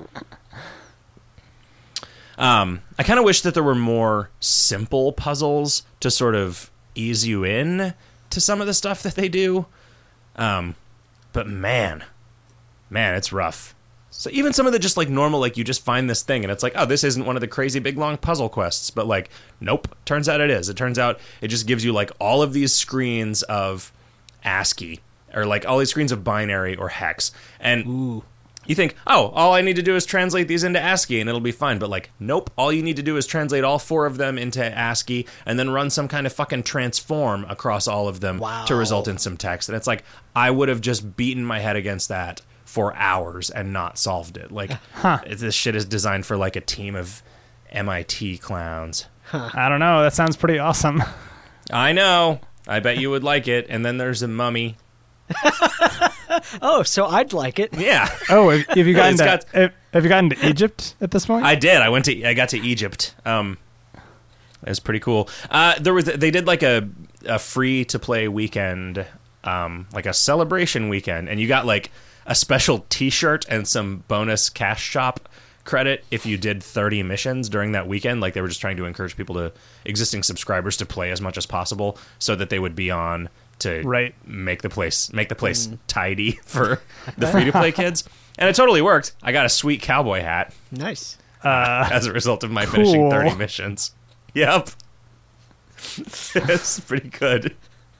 I kind of wish that there were more simple puzzles to sort of ease you in to some of the stuff that they do. But man, it's rough. So even some of the just like normal, like you just find this thing and it's like, oh, this isn't one of the crazy big long puzzle quests, but like, nope, turns out it is. It turns out it just gives you like all of these screens of ASCII or like all these screens of binary or hex. And you think, oh, all I need to do is translate these into ASCII and it'll be fine. But like, nope, all you need to do is translate all 4 of them into ASCII and then run some kind of fucking transform across all of them to result in some text. And it's like, I would have just beaten my head against that for hours and not solved it. Like, this shit is designed for like a team of MIT clowns. I don't know. That sounds pretty awesome. I know. I bet you would like it. And then there's a mummy. Oh, so I'd like it. Yeah. Oh, have you gotten have you gotten to Egypt at this point? I did. I got to Egypt. It was pretty cool. They did like a free to play weekend, like a celebration weekend, and you got like a special T-shirt and some bonus cash shop credit if you did 30 missions during that weekend. Like they were just trying to encourage existing subscribers to play as much as possible so that they would be on to make the place tidy for the free to play kids. And it totally worked. I got a sweet cowboy hat. Nice. As a result of my finishing 30 missions. Yep. It's pretty good.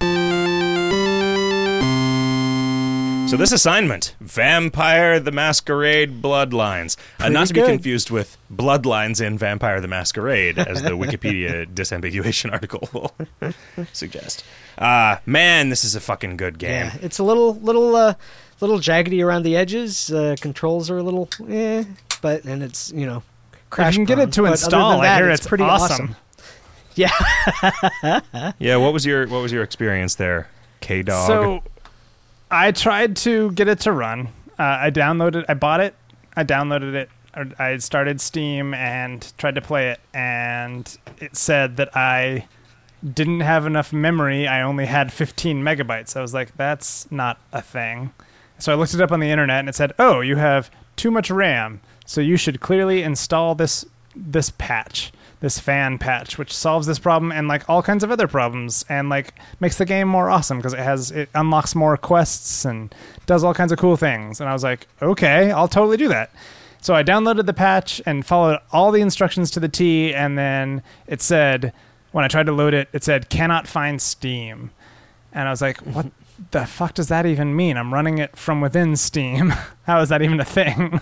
So this assignment, Vampire the Masquerade Bloodlines. Not to be confused with Bloodlines in Vampire the Masquerade, as the Wikipedia disambiguation article will suggest. Man, this is a fucking good game. Yeah, it's a little jaggedy around the edges. Controls are a little, but it's crash. You can get it to install. I hear it's pretty awesome. Yeah. Yeah. What was your experience there, K-Dog? So I tried to get it to run. I bought it. I downloaded it. I started Steam and tried to play it, and it said that I didn't have enough memory. I only had 15 megabytes. I was like, that's not a thing. So I looked it up on the internet, and it said, oh, you have too much RAM, so you should clearly install this patch, this fan patch, which solves this problem and like all kinds of other problems, and like makes the game more awesome because it unlocks more quests and does all kinds of cool things. And I was like, okay, I'll totally do that. So I downloaded the patch and followed all the instructions to the T, and then it said, when I tried to load it, it said, cannot find Steam. And I was like, what the fuck does that even mean? I'm running it from within Steam. How is that even a thing?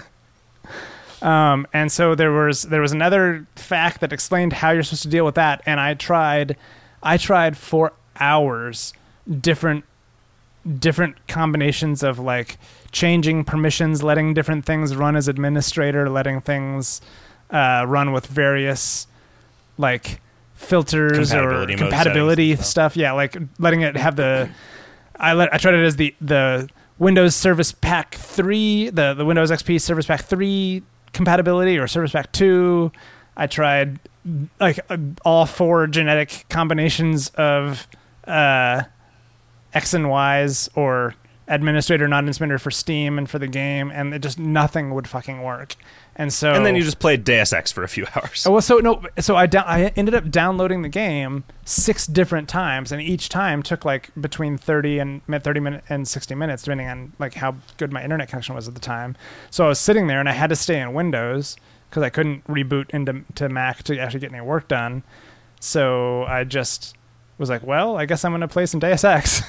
And so there was another fact that explained how you're supposed to deal with that. And I tried for hours, different combinations of like changing permissions, letting different things run as administrator, letting things run with various like filters or compatibility stuff. Yeah, like letting it have I tried it as the Windows Service Pack 3, the Windows XP Service Pack 3 compatibility or Service Pack 2. I tried like all 4 genetic combinations of X and Y's or administrator, non-administrator for Steam and for the game, and it just nothing would fucking work. And then you just played Deus Ex for a few hours. So I ended up downloading the game 6 different times, and each time took like between 30 minutes and 60 minutes, depending on like how good my internet connection was at the time. So I was sitting there, and I had to stay in Windows because I couldn't reboot into Mac to actually get any work done. So I just was like, well, I guess I'm going to play some Deus Ex.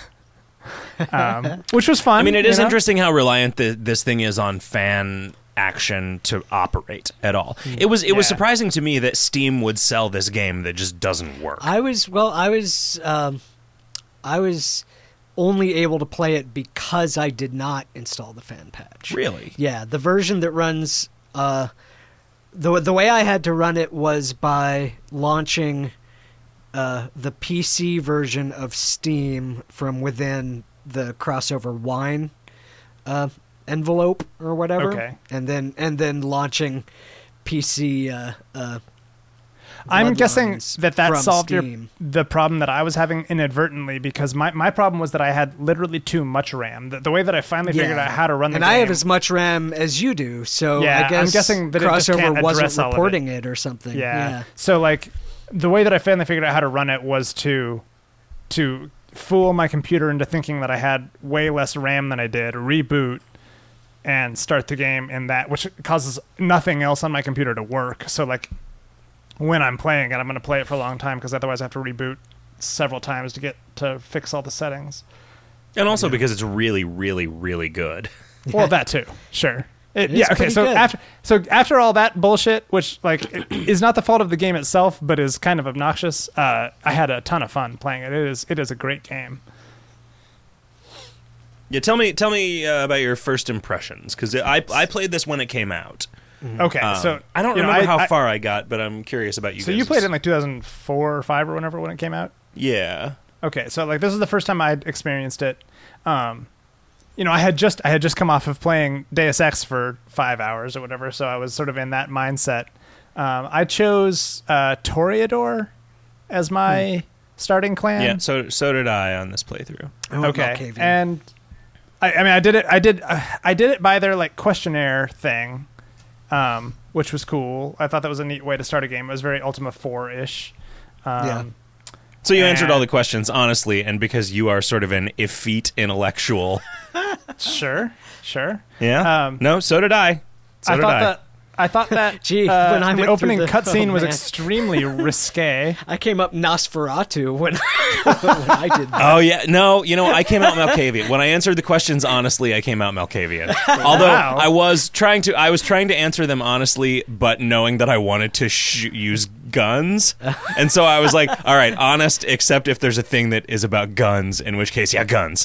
Which was fun. I mean, it is interesting how reliant this thing is on fan action to operate at all. It was surprising to me that Steam would sell this game that just doesn't work. I was only able to play it because I did not install the fan patch. Really? Yeah, the version that runs the way I had to run it was by launching the PC version of Steam from within the crossover Wine envelope or whatever, and then launching PC. I'm guessing that solved the problem that I was having inadvertently, because my problem was that I had literally too much RAM. The way that I finally figured out how to run the game, and I have as much RAM as you do, so I guess I'm guessing that crossover it wasn't reporting it or something. Yeah. So like the way that I finally figured out how to run it was to fool my computer into thinking that I had way less RAM than I did, reboot, and start the game in that, which causes nothing else on my computer to work. So like when I'm playing it, I'm going to play it for a long time because otherwise I have to reboot several times to get to fix all the settings. And also because it's really, really, really good. Well, that too. Sure. is Okay. pretty So good. after all that bullshit, which like is not the fault of the game itself, but is kind of obnoxious, I had a ton of fun playing it. It is a great game. Yeah, tell me about your first impressions, because I played this when it came out. Okay. So I don't remember how far I got, but I'm curious about you. So guys'. you played it in like 2004 or 5 or whenever when it came out. Yeah. Okay, so like this is the first time I'd experienced it. I had just come off of playing Deus Ex for 5 hours or whatever, so I was sort of in that mindset. I chose Toreador as my starting clan. Yeah. So did I on this playthrough. Okay, and I did it by their like questionnaire thing, which was cool. I thought that was a neat way to start a game. It was very Ultima 4-ish. Yeah. So you answered all the questions honestly, and because you are sort of an effete intellectual. Sure. Yeah. No, so did I. I thought that Gee, when I the went opening through the- cutscene oh, was man. extremely risque. I came up Nosferatu when, when I did that. Oh yeah, no, I came out Malkavian. When I answered the questions honestly, I came out Malkavian. Although Wow. I was trying to answer them honestly, but knowing that I wanted to use guns, and so I was like, all right, honest, except if there's a thing that is about guns, in which case, yeah, guns.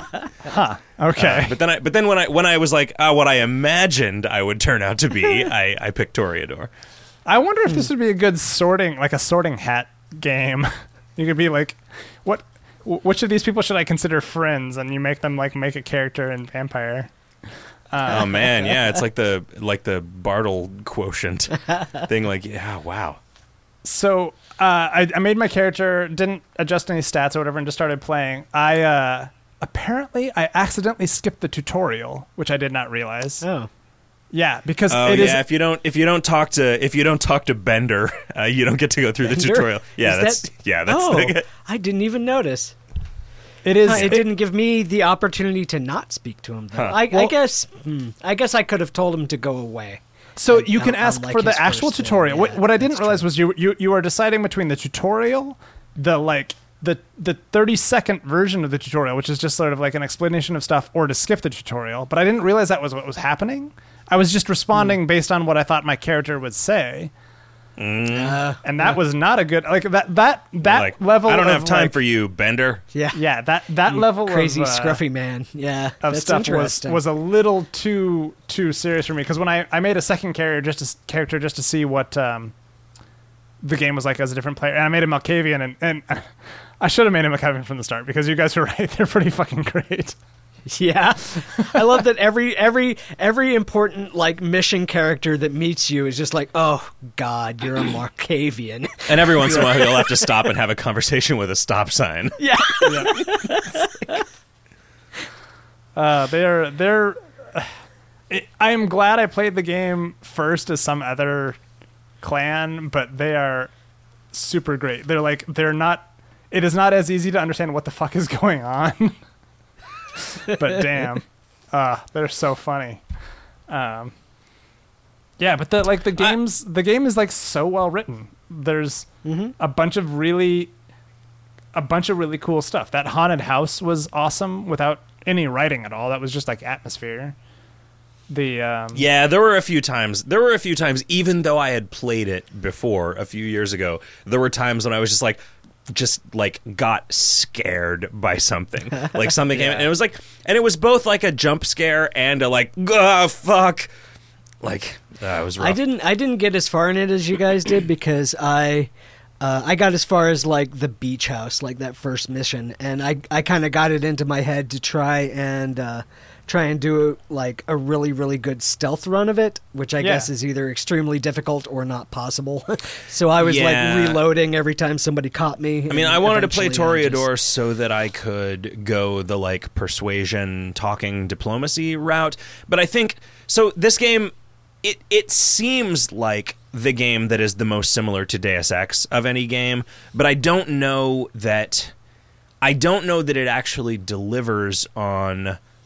Okay. But then when I was like, what I imagined I would turn out to be, I picked Toreador. I wonder if this would be a good sorting hat game. You could be like, which of these people should I consider friends? And you make them like make a character in Vampire. Oh man, yeah, it's like the Bartle quotient thing. Like, yeah, wow. So I made my character, didn't adjust any stats or whatever, and just started playing. Apparently I accidentally skipped the tutorial, which I did not realize. Oh. Yeah, because Oh it yeah, is. if you don't talk to Bender, you don't get to go through the Bender? tutorial. Yeah, Is that's Oh, I didn't even notice. It is. It didn't give me the opportunity to not speak to him, though. Huh. I guess I could have told him to go away. So you can on, ask like, for the his actual first thing. tutorial. Yeah, What I didn't that's realize true. was you are deciding between the tutorial, the 30-second version of the tutorial, which is just sort of like an explanation of stuff, or to skip the tutorial. But I didn't realize that was what was happening. I was just responding based on what I thought my character would say. And that was not a good that like, level. I don't of, have time like, for you, Bender. Yeah. that You level crazy of scruffy man. Yeah. of That's stuff interesting. was a little too serious for me, because when I made a second character just to see what the game was like as a different player, and I made him Malkavian, and I should have made him Malkavian from the start, because you guys were right, they're pretty fucking great. Yeah, I love that every important like mission character that meets you is just like, oh God, you're a Markavian. And every once in a while, you'll have to stop and have a conversation with a stop sign. Yeah, They're. I am glad I played the game first as some other clan, but they are super great. They're not. It is not as easy to understand what the fuck is going on. But damn, they're so funny. Yeah, but the game is like so well written. There's a bunch of really cool stuff. That haunted house was awesome without any writing at all. That was just like atmosphere. Yeah, there were a few times, even though I had played it before a few years ago, there were times when I was just like got scared by something. Like something came, and it was both like a jump scare and a like, fuck. Like, it was rough. I didn't get as far in it as you guys did, because I got as far as like the beach house, like that first mission, and I kind of got it into my head to try and do like a really, really good stealth run of it, which I guess is either extremely difficult or not possible. So I was like reloading every time somebody caught me. I mean, I wanted to play eventually Toreador so that I could go the like persuasion, talking, diplomacy route. But I think so. This game, it seems like the game that is the most similar to Deus Ex of any game, but I don't know that it actually delivers on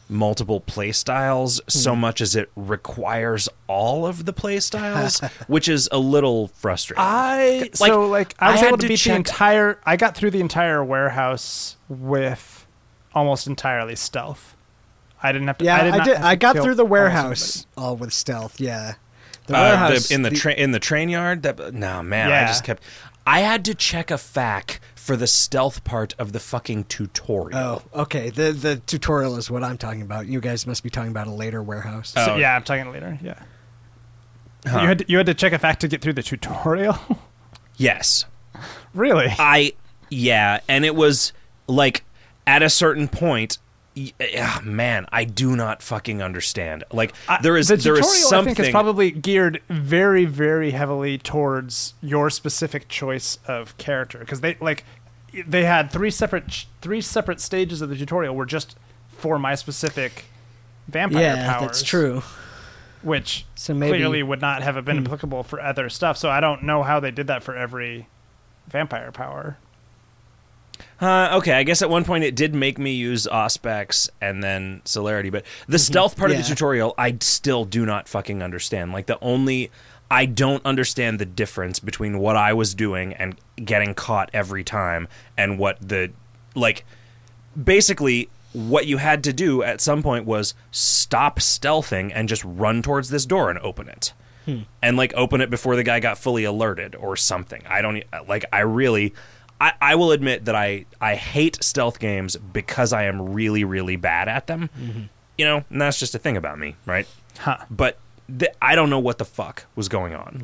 multiple play styles so much as it requires all of the play styles, which is a little frustrating. I was had able to to beat check- the entire. I got through the entire warehouse with almost entirely stealth. I didn't have to. Yeah, I not did. have to I got kill through the almost warehouse all with stealth. Yeah, the in the train yard. No man, I Yeah. just kept. I had to check a FAQ for the stealth part of the fucking tutorial. Oh, okay. The tutorial is what I'm talking about. You guys must be talking about a later warehouse. So, Oh. yeah, I'm talking later. Yeah, Huh. you had to check a fact to get through the tutorial. Yes. Really? Yeah, and it was like at a certain point. Man, I do not fucking understand. Like there is the tutorial, something. I think, is probably geared very, very heavily towards your specific choice of character because they had three separate stages of the tutorial were just for my specific vampire powers. That's true. Which So maybe- clearly would not have been applicable for other stuff. So I don't know how they did that for every vampire power. Okay, I guess at one point it did make me use Auspex and then Celerity, but the stealth part of the Yeah. tutorial I still do not fucking understand. Like I don't understand the difference between what I was doing and getting caught every time and what basically what you had to do at some point was stop stealthing and just run towards this door and open it. And open it before the guy got fully alerted or something. I will admit that I hate stealth games because I am really, really bad at them. You know, and that's just a thing about me, right? Huh. But I don't know what the fuck was going on.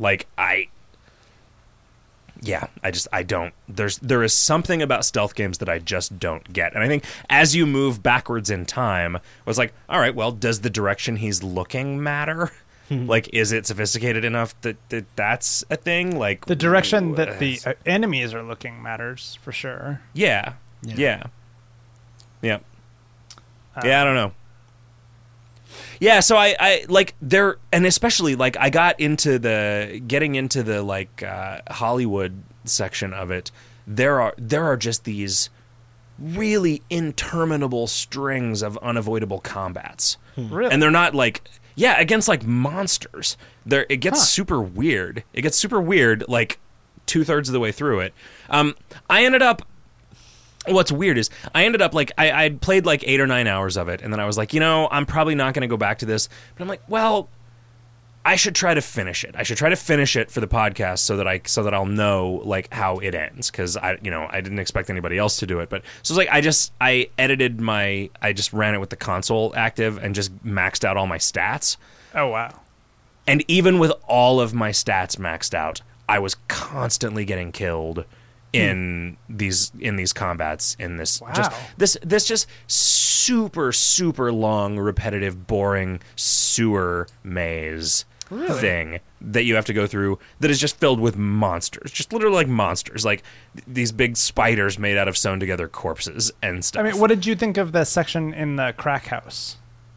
There is something about stealth games that I just don't get. And I think as you move backwards in time, I was like, all right, well, does the direction he's looking matter? Is it sophisticated enough that that's a thing? The direction that the enemies are looking matters for sure. Yeah. Yeah, I don't know. Yeah, so I there, and especially I got into getting into the Hollywood section of it. There are just these really interminable strings of unavoidable combats. Really? And they're not against monsters. It gets super weird. It gets super weird 2/3 of the way through it. I ended up. What's weird is I ended up I'd played 8 or 9 hours of it, and then I was like, I'm probably not going to go back to this. But I'm like, well, I should try to finish it. I should try to finish it for the podcast so that I'll know how it ends, because I didn't expect anybody else to do it. But so it's I just ran it with the console active and just maxed out all my stats. Oh wow. And even with all of my stats maxed out, I was constantly getting killed in these combats in this. Wow. This just super long, repetitive, boring sewer maze thing that you have to go through that is just filled with monsters, just literally monsters, these big spiders made out of sewn together corpses and stuff. I mean, what did you think of the section in the crack house?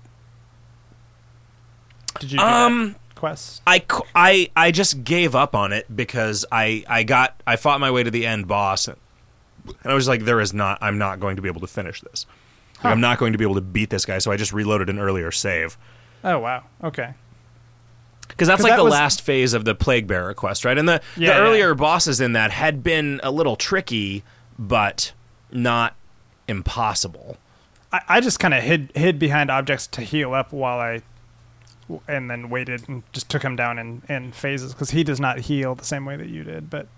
Did you do that quest? I just gave up on it because I fought my way to the end boss, and I was like, I'm not going to be able to finish this. I'm not going to be able to beat this guy, so I just reloaded an earlier save. Oh wow. Okay. Because that's that the was last phase of the Plague Bearer quest, right? And the earlier bosses in that had been a little tricky, but not impossible. I just kind of hid behind objects to heal up and then waited and just took him down in phases, because he does not heal the same way that you did. But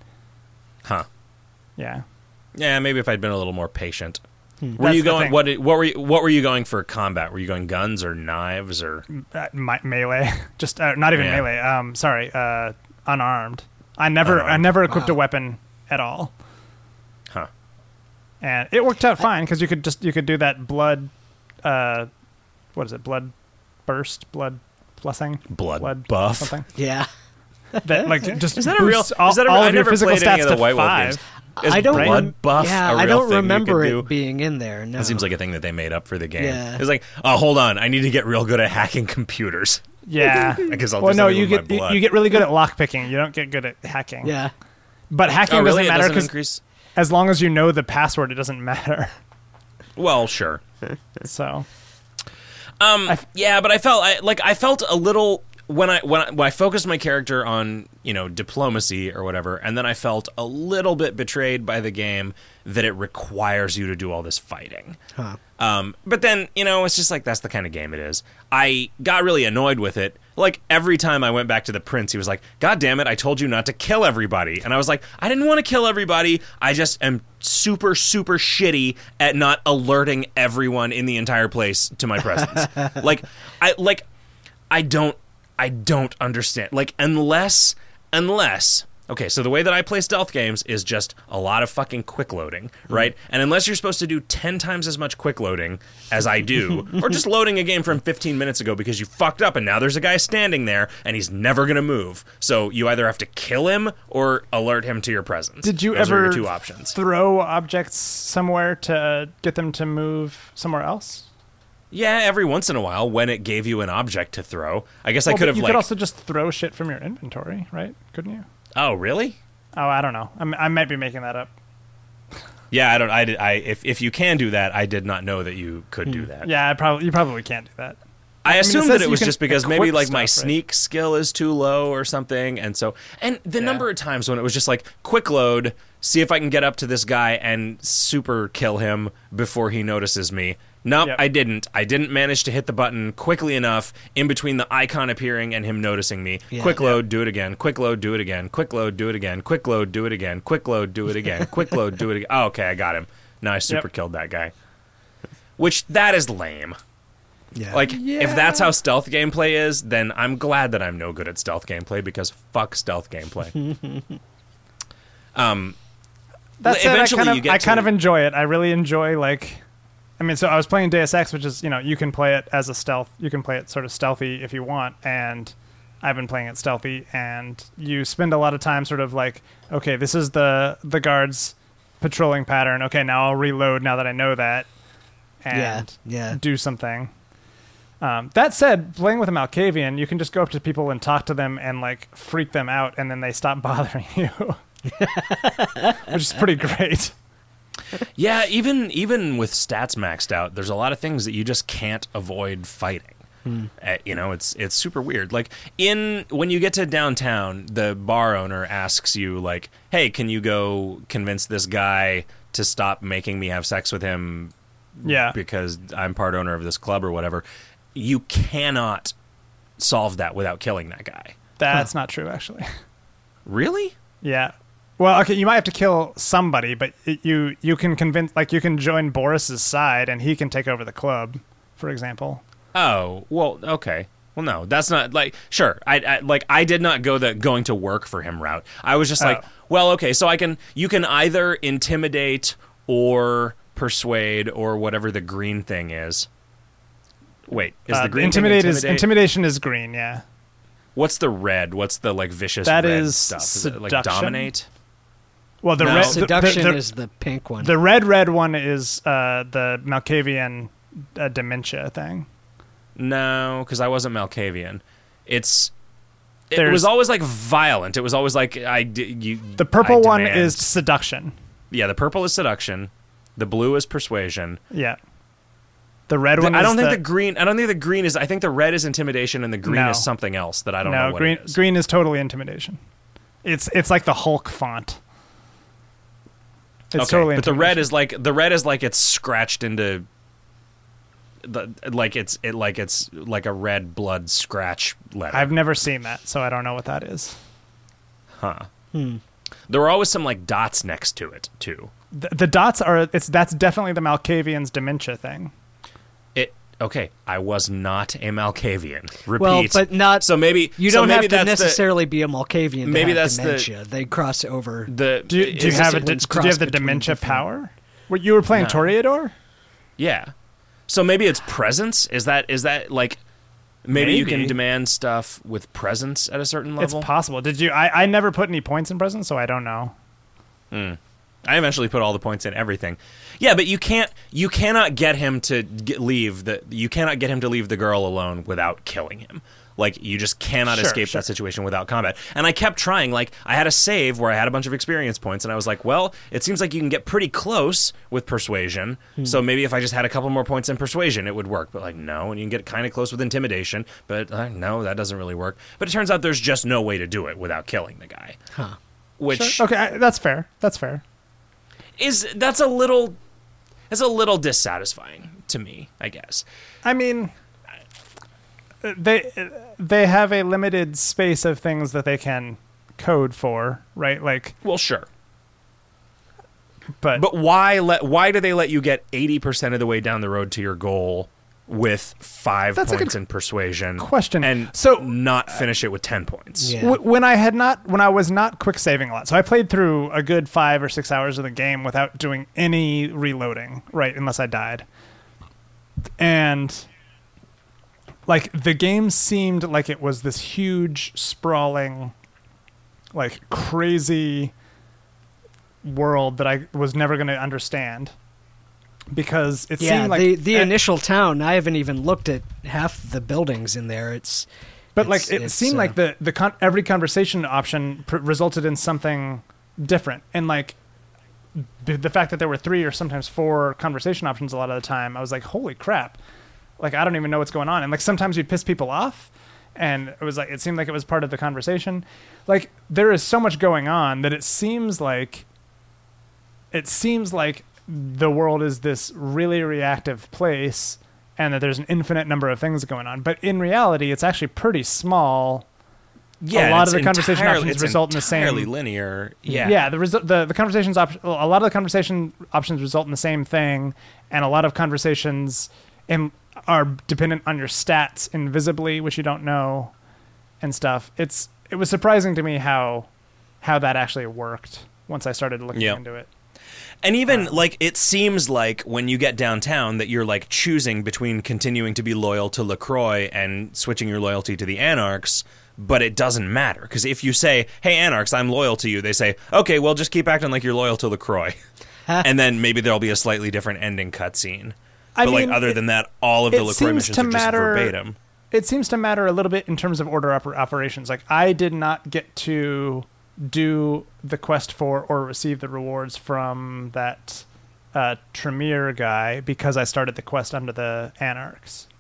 yeah, maybe if I'd been a little more patient. Were That's you the going? thing. What were you going for combat? Were you going guns or knives or? Melee, just not even melee. Sorry, unarmed. I never equipped a weapon at all. Huh. And it worked out fine because you could do that blood. What is it? Blood burst, blood blessing, blood buff. something. Yeah. That just Is that a real? boosts all, Is that a, all I of your never physical played any stats of the to White Wolf 5. games. Is I don't blood buff Yeah, a real I don't thing remember you could it do? being in there. No. That seems like a thing that they made up for the game. Yeah. It's like, oh, hold on, I need to get real good at hacking computers. Yeah. Because I'll Well, just no, everything you with my get blood. you get really good at lockpicking. You don't get good at hacking. Yeah. But hacking Oh, really? doesn't It matter doesn't because increase. as long as you know the password, it doesn't matter. Well, sure. So Yeah, but I felt a little when I focused my character on, diplomacy or whatever, and then I felt a little bit betrayed by the game that it requires you to do all this fighting. Huh. But then, it's just like that's the kind of game it is. I got really annoyed with it. Like, every time I went back to the prince, he was like, God damn it, I told you not to kill everybody. And I was like, I didn't want to kill everybody. I just am super, super shitty at not alerting everyone in the entire place to my presence. I don't understand. Like, unless... Okay, so the way that I play stealth games is just a lot of fucking quick loading, right? And unless you're supposed to do 10 times as much quick loading as I do, or just loading a game from 15 minutes ago because you fucked up and now there's a guy standing there and he's never going to move. So you either have to kill him or alert him to your presence. Did you Those are ever your two options. throw objects somewhere to get them to move somewhere else? Yeah, every once in a while when it gave you an object to throw. I guess I could have You could also just throw shit from your inventory, right? Couldn't you? Oh, really? Oh, I don't know. I might be making that up. Yeah, I don't. If you can do that, I did not know that you could do that. Yeah, you probably can't do that. I assumed that it was just because maybe equip my stuff, sneak skill is too low or something, and the number of times when it was just like quick load, see if I can get up to this guy and super kill him before he notices me. Nope, Yep. I didn't. I didn't manage to hit the button quickly enough in between the icon appearing and him noticing me. Yeah. Quick load, do it again. Quick load, do it again. Quick load, do it again. Quick load, do it again. Quick load, do it again. Quick load, do it again. Oh, okay, I got him. Now I super killed that guy. Which, that is lame. Yeah. Like, if that's how stealth gameplay is, then I'm glad that I'm no good at stealth gameplay, because fuck stealth gameplay. That said, Eventually I kind of enjoy it. I really enjoy, so I was playing Deus Ex, which is, you can play it as a stealth. You can play it sort of stealthy if you want, and I've been playing it stealthy, and you spend a lot of time sort of like, okay, this is the guards' patrolling pattern. Okay, now I'll reload now that I know that, and do something. That said, playing with a Malkavian, you can just go up to people and talk to them and like freak them out, and then they stop bothering you, which is pretty great. Yeah, even with stats maxed out, there's a lot of things that you just can't avoid fighting. It's super weird. Like when you get to downtown, the bar owner asks you like, "Hey, can you go convince this guy to stop making me have sex with him? Yeah, because I'm part owner of this club or whatever." You cannot solve that without killing that guy. That's not true, actually. Really? Yeah. Well, okay, you might have to kill somebody, but you can convince, like, you can join Boris's side and he can take over the club, for example. Oh, well, okay. Well, no, that's not like, sure. I did not go the going to work for him route. I was just like, well, okay, so you can either intimidate or persuade or whatever the green thing is. Wait, is the green intimidation is green, yeah. What's the red? What's the like vicious that red is stuff? Is seduction. it like dominate? Well, seduction is the pink one. The red one is the Malkavian dementia thing. No, because I wasn't Malkavian. It was always like violent. It was always like The purple one is seduction. Yeah, the purple is seduction. The blue is persuasion. Yeah. The red one. I don't think the green is. I think the red is intimidation, and the green is something else that I don't know what it is. Green is totally intimidation. It's like the Hulk font. It's totally. But the red is like it's scratched into. It's like a red blood scratch letter. I've never seen that, so I don't know what that is. Huh. There were always some like dots next to it too. The dots that's definitely the Malkavian's dementia thing. Okay, I was not a Malkavian. Repeat. Well, but not. So maybe you don't have to necessarily be a Malkavian. Maybe to have that's dementia. They cross over. Do you have the dementia power? You were playing Toreador? Yeah. So maybe it's presence. Is that like maybe you can demand stuff with presence at a certain level? It's possible. Did you? I never put any points in presence, so I don't know. I eventually put all the points in everything. Yeah, but you cannot get him to leave the girl alone without killing him. Like, you just cannot Sure, escape sure. that situation without combat. And I kept trying. Like, I had a save where I had a bunch of experience points, and I was like, well, it seems like you can get pretty close with persuasion. So maybe if I just had a couple more points in persuasion, it would work. But, like, no. And you can get kind of close with intimidation. But, no, that doesn't really work. But it turns out there's just no way to do it without killing the guy. Huh. Which Sure. Okay, that's fair. That's fair. that's a little dissatisfying to me, I guess. I mean, they have a limited space of things that they can code for, right? Like, Well, sure. but Why do they let you get 80% of the way down the road to your goal with 5 That's a points good in persuasion question. and So- not finish it with 10 points? Yeah. when I was not quick saving a lot, so I played through a good 5 or 6 hours of the game without doing any reloading, right? Unless I died, and like the game seemed like it was this huge, sprawling, like crazy world that I was never going to understand because it Yeah, seemed like the initial town. I haven't even looked at half the buildings in there. But like It's- it seemed like every conversation option resulted in something different, and like the fact that there were 3 or sometimes 4 conversation options a lot of the time, I was like, holy crap! Like I don't even know what's going on, and like sometimes you'd piss people off, and it was like it seemed like it was part of the conversation. Like there is so much going on that it seems like the world is this really reactive place, and that there's an infinite number of things going on. But in reality, it's actually pretty small. Yeah, A lot it's of the conversation entirely- options it's result in the same- entirely linear. Yeah. Yeah, the conversations a lot of the conversation options result in the same thing, and a lot of conversations are dependent on your stats invisibly, which you don't know, and stuff. It was surprising to me how that actually worked once I started looking Yep. into it. And even, like, it seems like when you get downtown that you're, like, choosing between continuing to be loyal to LaCroix and switching your loyalty to the Anarchs, but it doesn't matter. Because if you say, hey, Anarchs, I'm loyal to you, they say, okay, well, just keep acting like you're loyal to LaCroix. And then maybe there'll be a slightly different ending cutscene. But, like, other than that, all of the it LaCroix seems missions to are just matter- verbatim. It seems to matter a little bit in terms of order operations. Like, I did not get to do the quest for or receive the rewards from that Tremere guy because I started the quest under the Anarchs.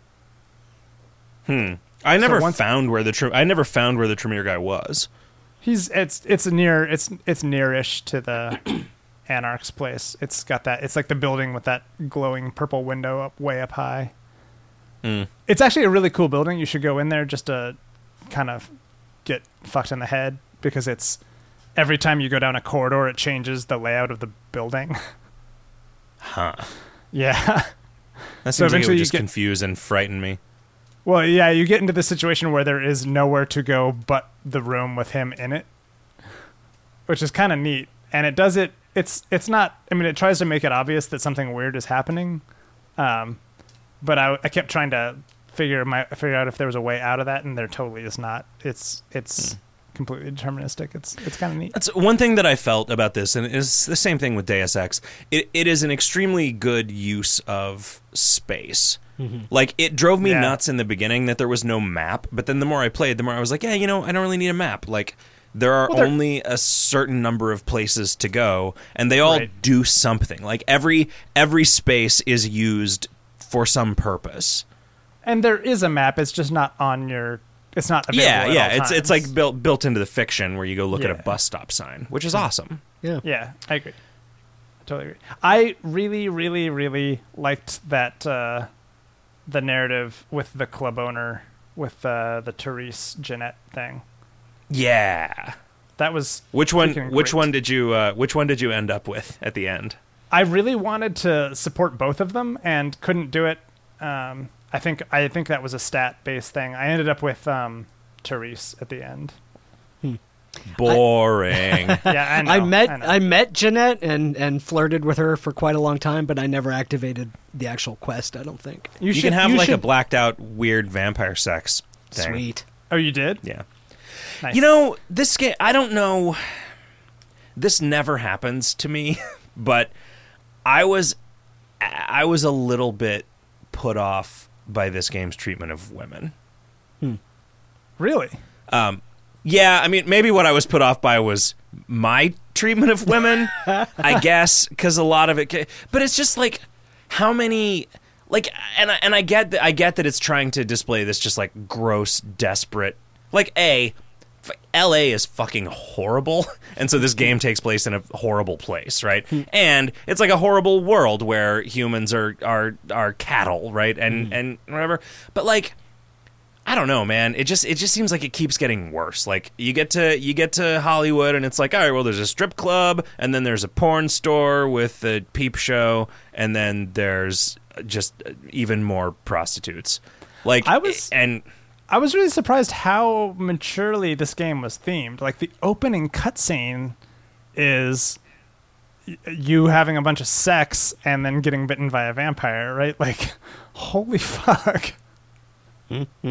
I never once- found where the Tremere guy was. It's nearish to the Anarch's place. It's got that. It's like the building with that glowing purple window way up high. It's actually a really cool building. You should go in there just to kind of get fucked in the head because it's every time you go down a corridor, it changes the layout of the building. Huh. Yeah. That So seems like it eventually would you just get- confuse and frighten me. Well, yeah, you get into the situation where there is nowhere to go but the room with him in it, which is kind of neat. And it does it. It's not. I mean, it tries to make it obvious that something weird is happening, but I kept trying to figure out if there was a way out of that, and there totally is not. It's completely deterministic. It's kind of neat. That's one thing that I felt about this, and it's the same thing with Deus Ex. It is an extremely good use of space. Like, it drove me Yeah. nuts in the beginning that there was no map, but then the more I played, the more I was like, yeah, I don't really need a map. Like, there are only a certain number of places to go, and they all Right. do something. Like, every space is used for some purpose. And there is a map. It's just not on your. It's not available. Yeah. at all It's times. like built into the fiction where you go look at a Yeah. bus stop sign, which is awesome. Yeah. Yeah, I agree. I totally agree. I really, really, really liked that the narrative with the club owner with the Therese Jeanette thing. Yeah. That was Which one? freaking Which great. one did you? Which one did you end up with at the end? I really wanted to support both of them and couldn't do it. I think that was a stat based thing. I ended up with Therese at the end. Boring. Yeah, I know. I met Jeanette and flirted with her for quite a long time, but I never activated the actual quest. I don't think. you can have like a blacked out weird vampire sex thing. Sweet. Oh, you did? Yeah. Nice. You know, this game, I don't know. This never happens to me, but I was a little bit put off by this game's treatment of women. Really? Yeah, I mean, maybe what I was put off by was my treatment of women, I guess, because a lot of it. But it's just like how many, like, and I get that it's trying to display this just like gross, desperate, like L.A. is fucking horrible, and so this game takes place in a horrible place, right? And it's like a horrible world where humans are cattle, right? And whatever, but like. I don't know, man. It just seems like it keeps getting worse. Like you get to Hollywood and it's like, all right, well, there's a strip club and then there's a porn store with a peep show and then there's just even more prostitutes. Like I was really surprised how maturely this game was themed. Like the opening cutscene is you having a bunch of sex and then getting bitten by a vampire, right? Like, holy fuck. Mm-hmm.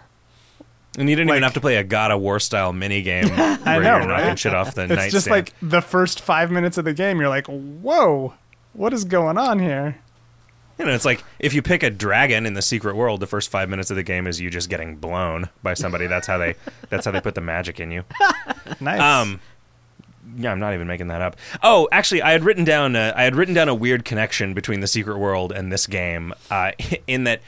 And you didn't even have to play a God of War style minigame where I know, you're knocking right? shit off the It's nightstand. just like the first 5 minutes of the game, you're like, whoa, what is going on here? You know, it's like if you pick a dragon in the secret world, the first 5 minutes of the game is you just getting blown by somebody. That's how they put the magic in you. Nice. Yeah, I'm not even making that up. Oh, actually, I had written down a weird connection between the secret world and this game, in that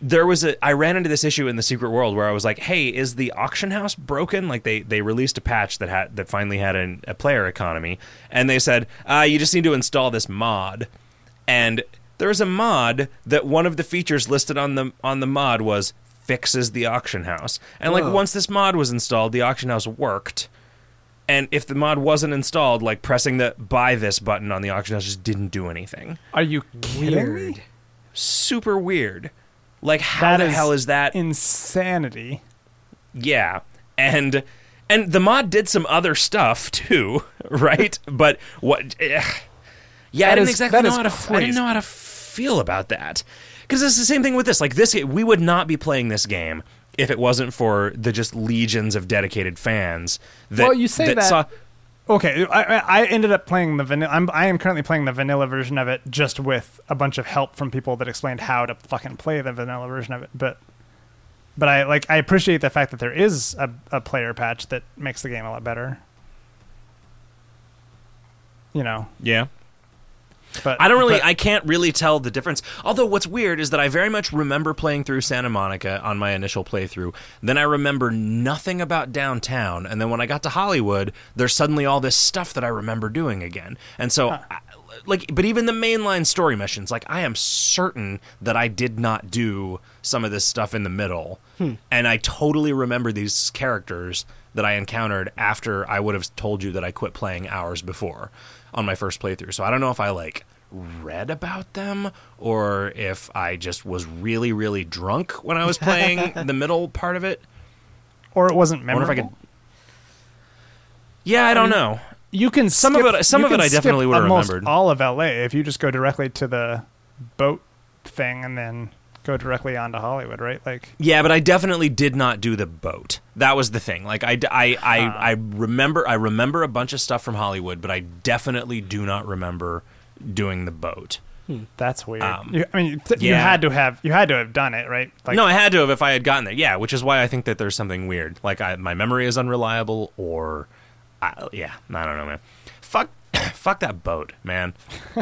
I ran into this issue in the secret world where I was like, hey, is the auction house broken? Like they released a patch that finally had a player economy, and they said you just need to install this mod, and there was a mod that one of the features listed on the mod was fixes the auction house, and like once this mod was installed, the auction house worked. And if the mod wasn't installed, like pressing the buy this button on the auction house just didn't do anything. Are you kidding me? Super weird. Like, how the hell is that? Insanity. Yeah. And the mod did some other stuff, too, right? But what... Yeah, I didn't know how to feel about that. Because it's the same thing with this. Like, we would not be playing this game if it wasn't for the just legions of dedicated fans that... Well, you say that... saw, okay, I ended up playing the vanilla... I am currently playing the vanilla version of it just with a bunch of help from people that explained how to fucking play the vanilla version of it. But I appreciate the fact that there is a player patch that makes the game a lot better. You know? Yeah. But I can't really tell the difference. Although what's weird is that I very much remember playing through Santa Monica on my initial playthrough. Then I remember nothing about downtown. And then when I got to Hollywood, there's suddenly all this stuff that I remember doing again. And so, but even the mainline story missions, like I am certain that I did not do some of this stuff in the middle. And I totally remember these characters that I encountered after I would have told you that I quit playing hours before on my first playthrough. So I don't know if I like read about them or if I just was really, really drunk when I was playing the middle part of it. Or it wasn't memorable. I wonder if I could... Yeah, I don't know. You can some of it I definitely would have remembered. All of LA if you just go directly to the boat thing and then go directly onto Hollywood, right? Like, yeah, but I definitely did not do the boat. That was the thing. Like I remember a bunch of stuff from Hollywood, but I definitely do not remember doing the boat. That's weird. You had to have done it, right? Like, no, I had to have if I had gotten there. Yeah, which is why I think that there's something weird. Like my memory is unreliable, or I don't know, man. Fuck that boat, man.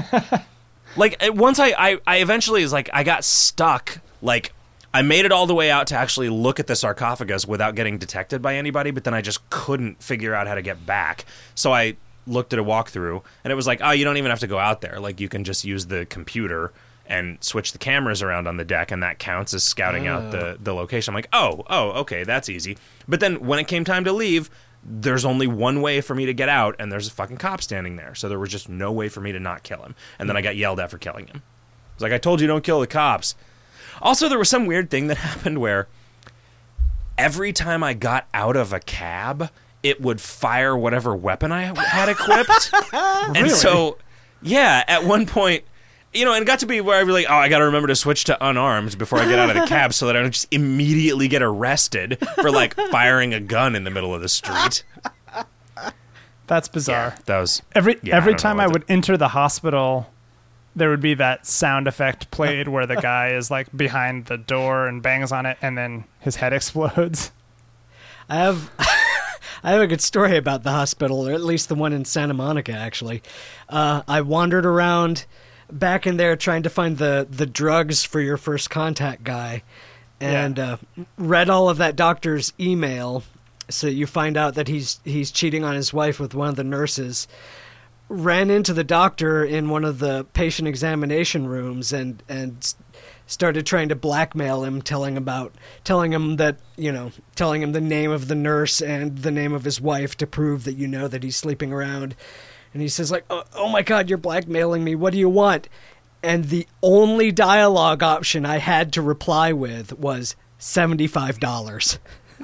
Like once I eventually is like I got stuck. Like I made it all the way out to actually look at the sarcophagus without getting detected by anybody, but then I just couldn't figure out how to get back. So I looked at a walkthrough, and it was like, oh, you don't even have to go out there. Like you can just use the computer and switch the cameras around on the deck, and that counts as scouting out the location. I'm like, oh, okay, that's easy. But then when it came time to leave, there's only one way for me to get out, and there's a fucking cop standing there. So there was just no way for me to not kill him. And then I got yelled at for killing him. It's like, I told you don't kill the cops. Also, there was some weird thing that happened where every time I got out of a cab, it would fire whatever weapon I had equipped. Really? And so, yeah, at one point, you know, and it got to be where I was like, oh, I got to remember to switch to unarmed before I get out of the cab so that I don't just immediately get arrested for, like, firing a gun in the middle of the street. That's bizarre. Yeah, that was... Every time I would enter the hospital, there would be that sound effect played where the guy is, like, behind the door and bangs on it, and then his head explodes. I have I have a good story about the hospital, or at least the one in Santa Monica, actually. I wandered around back in there trying to find the drugs for your first contact guy, and read all of that doctor's email, so you find out that he's cheating on his wife with one of the nurses. Ran into the doctor in one of the patient examination rooms and started trying to blackmail him, telling him the name of the nurse and the name of his wife to prove that that he's sleeping around. And he says, like, oh my God, you're blackmailing me. What do you want? And the only dialogue option I had to reply with was $75.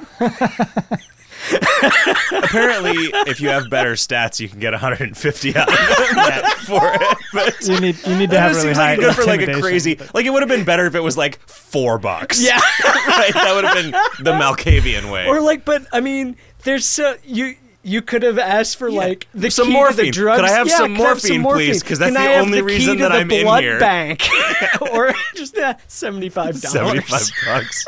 Apparently, if you have better stats, you can get 150 out of that for it. But You need to have really high good for like a intimidation, crazy. but- Like it would have been better if it was like $4. Yeah. Right? That would have been the Malkavian way. Or like, but I mean, there's you could have asked for like the Some key morphine. to the drugs. Could I have Yeah, some could I have morphine, please? 'Cause that's Can the I have only key reason to that the I'm in blood here. bank, or just $75. $75.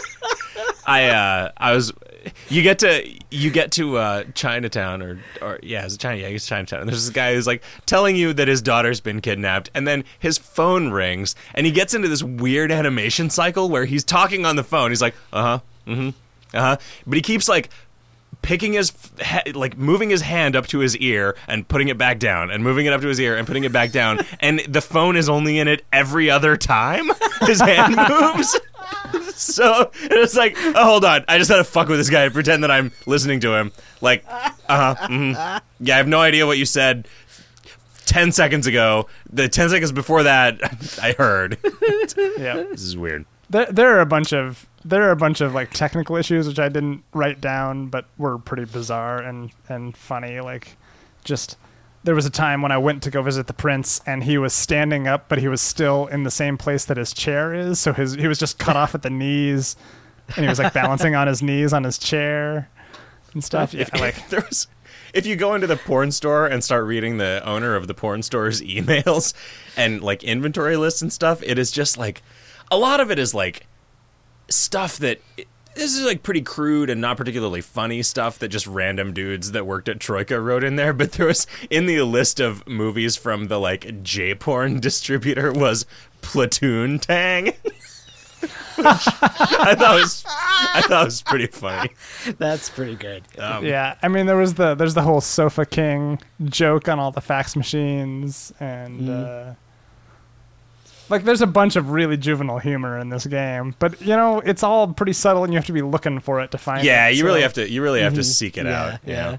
You get to Chinatown or it's China. Yeah, it's Chinatown. And there's this guy who's like telling you that his daughter's been kidnapped, and then his phone rings, and he gets into this weird animation cycle where he's talking on the phone. He's like, but he keeps like picking moving his hand up to his ear and putting it back down, and moving it up to his ear and putting it back down, and the phone is only in it every other time his hand moves. So it's like, oh, hold on, I just had to fuck with this guy and pretend that I'm listening to him. Like, yeah, I have no idea what you said 10 seconds ago. The 10 seconds before that, I heard. Yeah. This is weird. There are a bunch of like technical issues which I didn't write down, but were pretty bizarre and funny. Like, just there was a time when I went to go visit the prince, and he was standing up, but he was still in the same place that his chair is. So he was just cut off at the knees, and he was like balancing on his knees on his chair and stuff. Yeah, If you go into the porn store and start reading the owner of the porn store's emails and like inventory lists and stuff, it is just like a lot of it is like stuff that this is like pretty crude and not particularly funny stuff that just random dudes that worked at Troika wrote in there. But there was in the list of movies from the like J-porn distributor was Platoon Tang. Which I thought was pretty funny. That's pretty good. Yeah, I mean there's the whole Sofa King joke on all the fax machines, and like there's a bunch of really juvenile humor in this game, but it's all pretty subtle, and you have to be looking for it to find it. Yeah, you so- really have to seek it out. Yeah.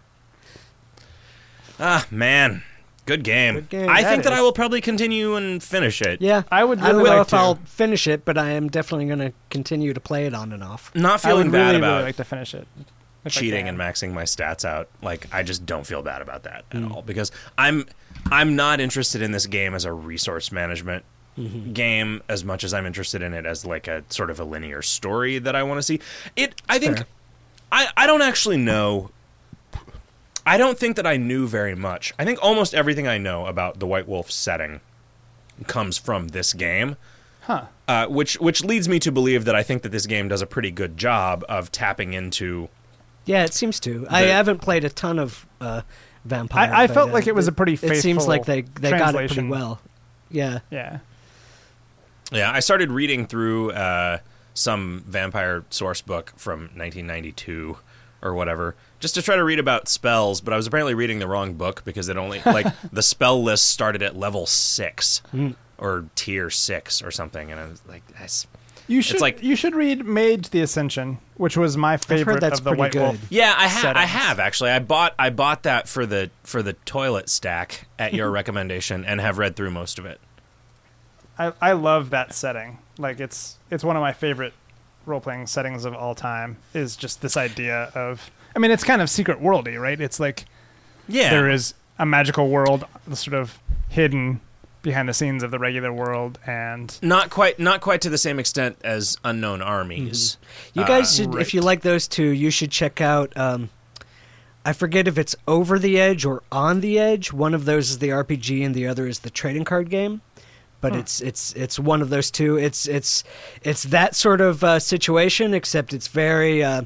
Ah, man. Good game. Good game. I That think that is. I will probably continue and finish it. Yeah, I would I don't really know like if to. I'll finish it, but I am definitely going to continue to play it on and off. Not I would feeling bad really, about really like to finish it. if I cheating can. and maxing my stats out. Like, I just don't feel bad about that at all, because I'm not interested in this game as a resource management game as much as I'm interested in it as like a sort of a linear story that I want to see. I think Fair. I don't actually know. I don't think that I knew very much. I think almost everything I know about the White Wolf setting comes from this game. Huh. Which leads me to believe that I think that this game does a pretty good job of tapping into. Yeah, it seems to. I haven't played a ton of Vampire. I but, felt like it was a pretty It seems faithful like they got it pretty translation. well. Yeah. Yeah. Yeah, I started reading through some vampire source book from 1992 or whatever, just to try to read about spells, but I was apparently reading the wrong book because it only, like, the spell list started at level 6 or tier 6 or something, and I was like, that's... You should like- you should read Mage the Ascension, which was my favorite that's of the pretty White good. Wolf. Yeah, I settings. have actually. I bought that for the toilet stack at your recommendation and have read through most of it. I love that setting. Like it's one of my favorite role playing settings of all time. Is just this idea of, I mean, it's kind of secret worldy, right? It's like Yeah. there is a magical world sort of hidden behind the scenes of the regular world, and not quite to the same extent as Unknown Armies. You guys should, right. if you like those two, you should check out. I forget if it's Over the Edge or On the Edge. One of those is the RPG, and the other is the trading card game. But it's one of those two. It's that sort of situation, except it's very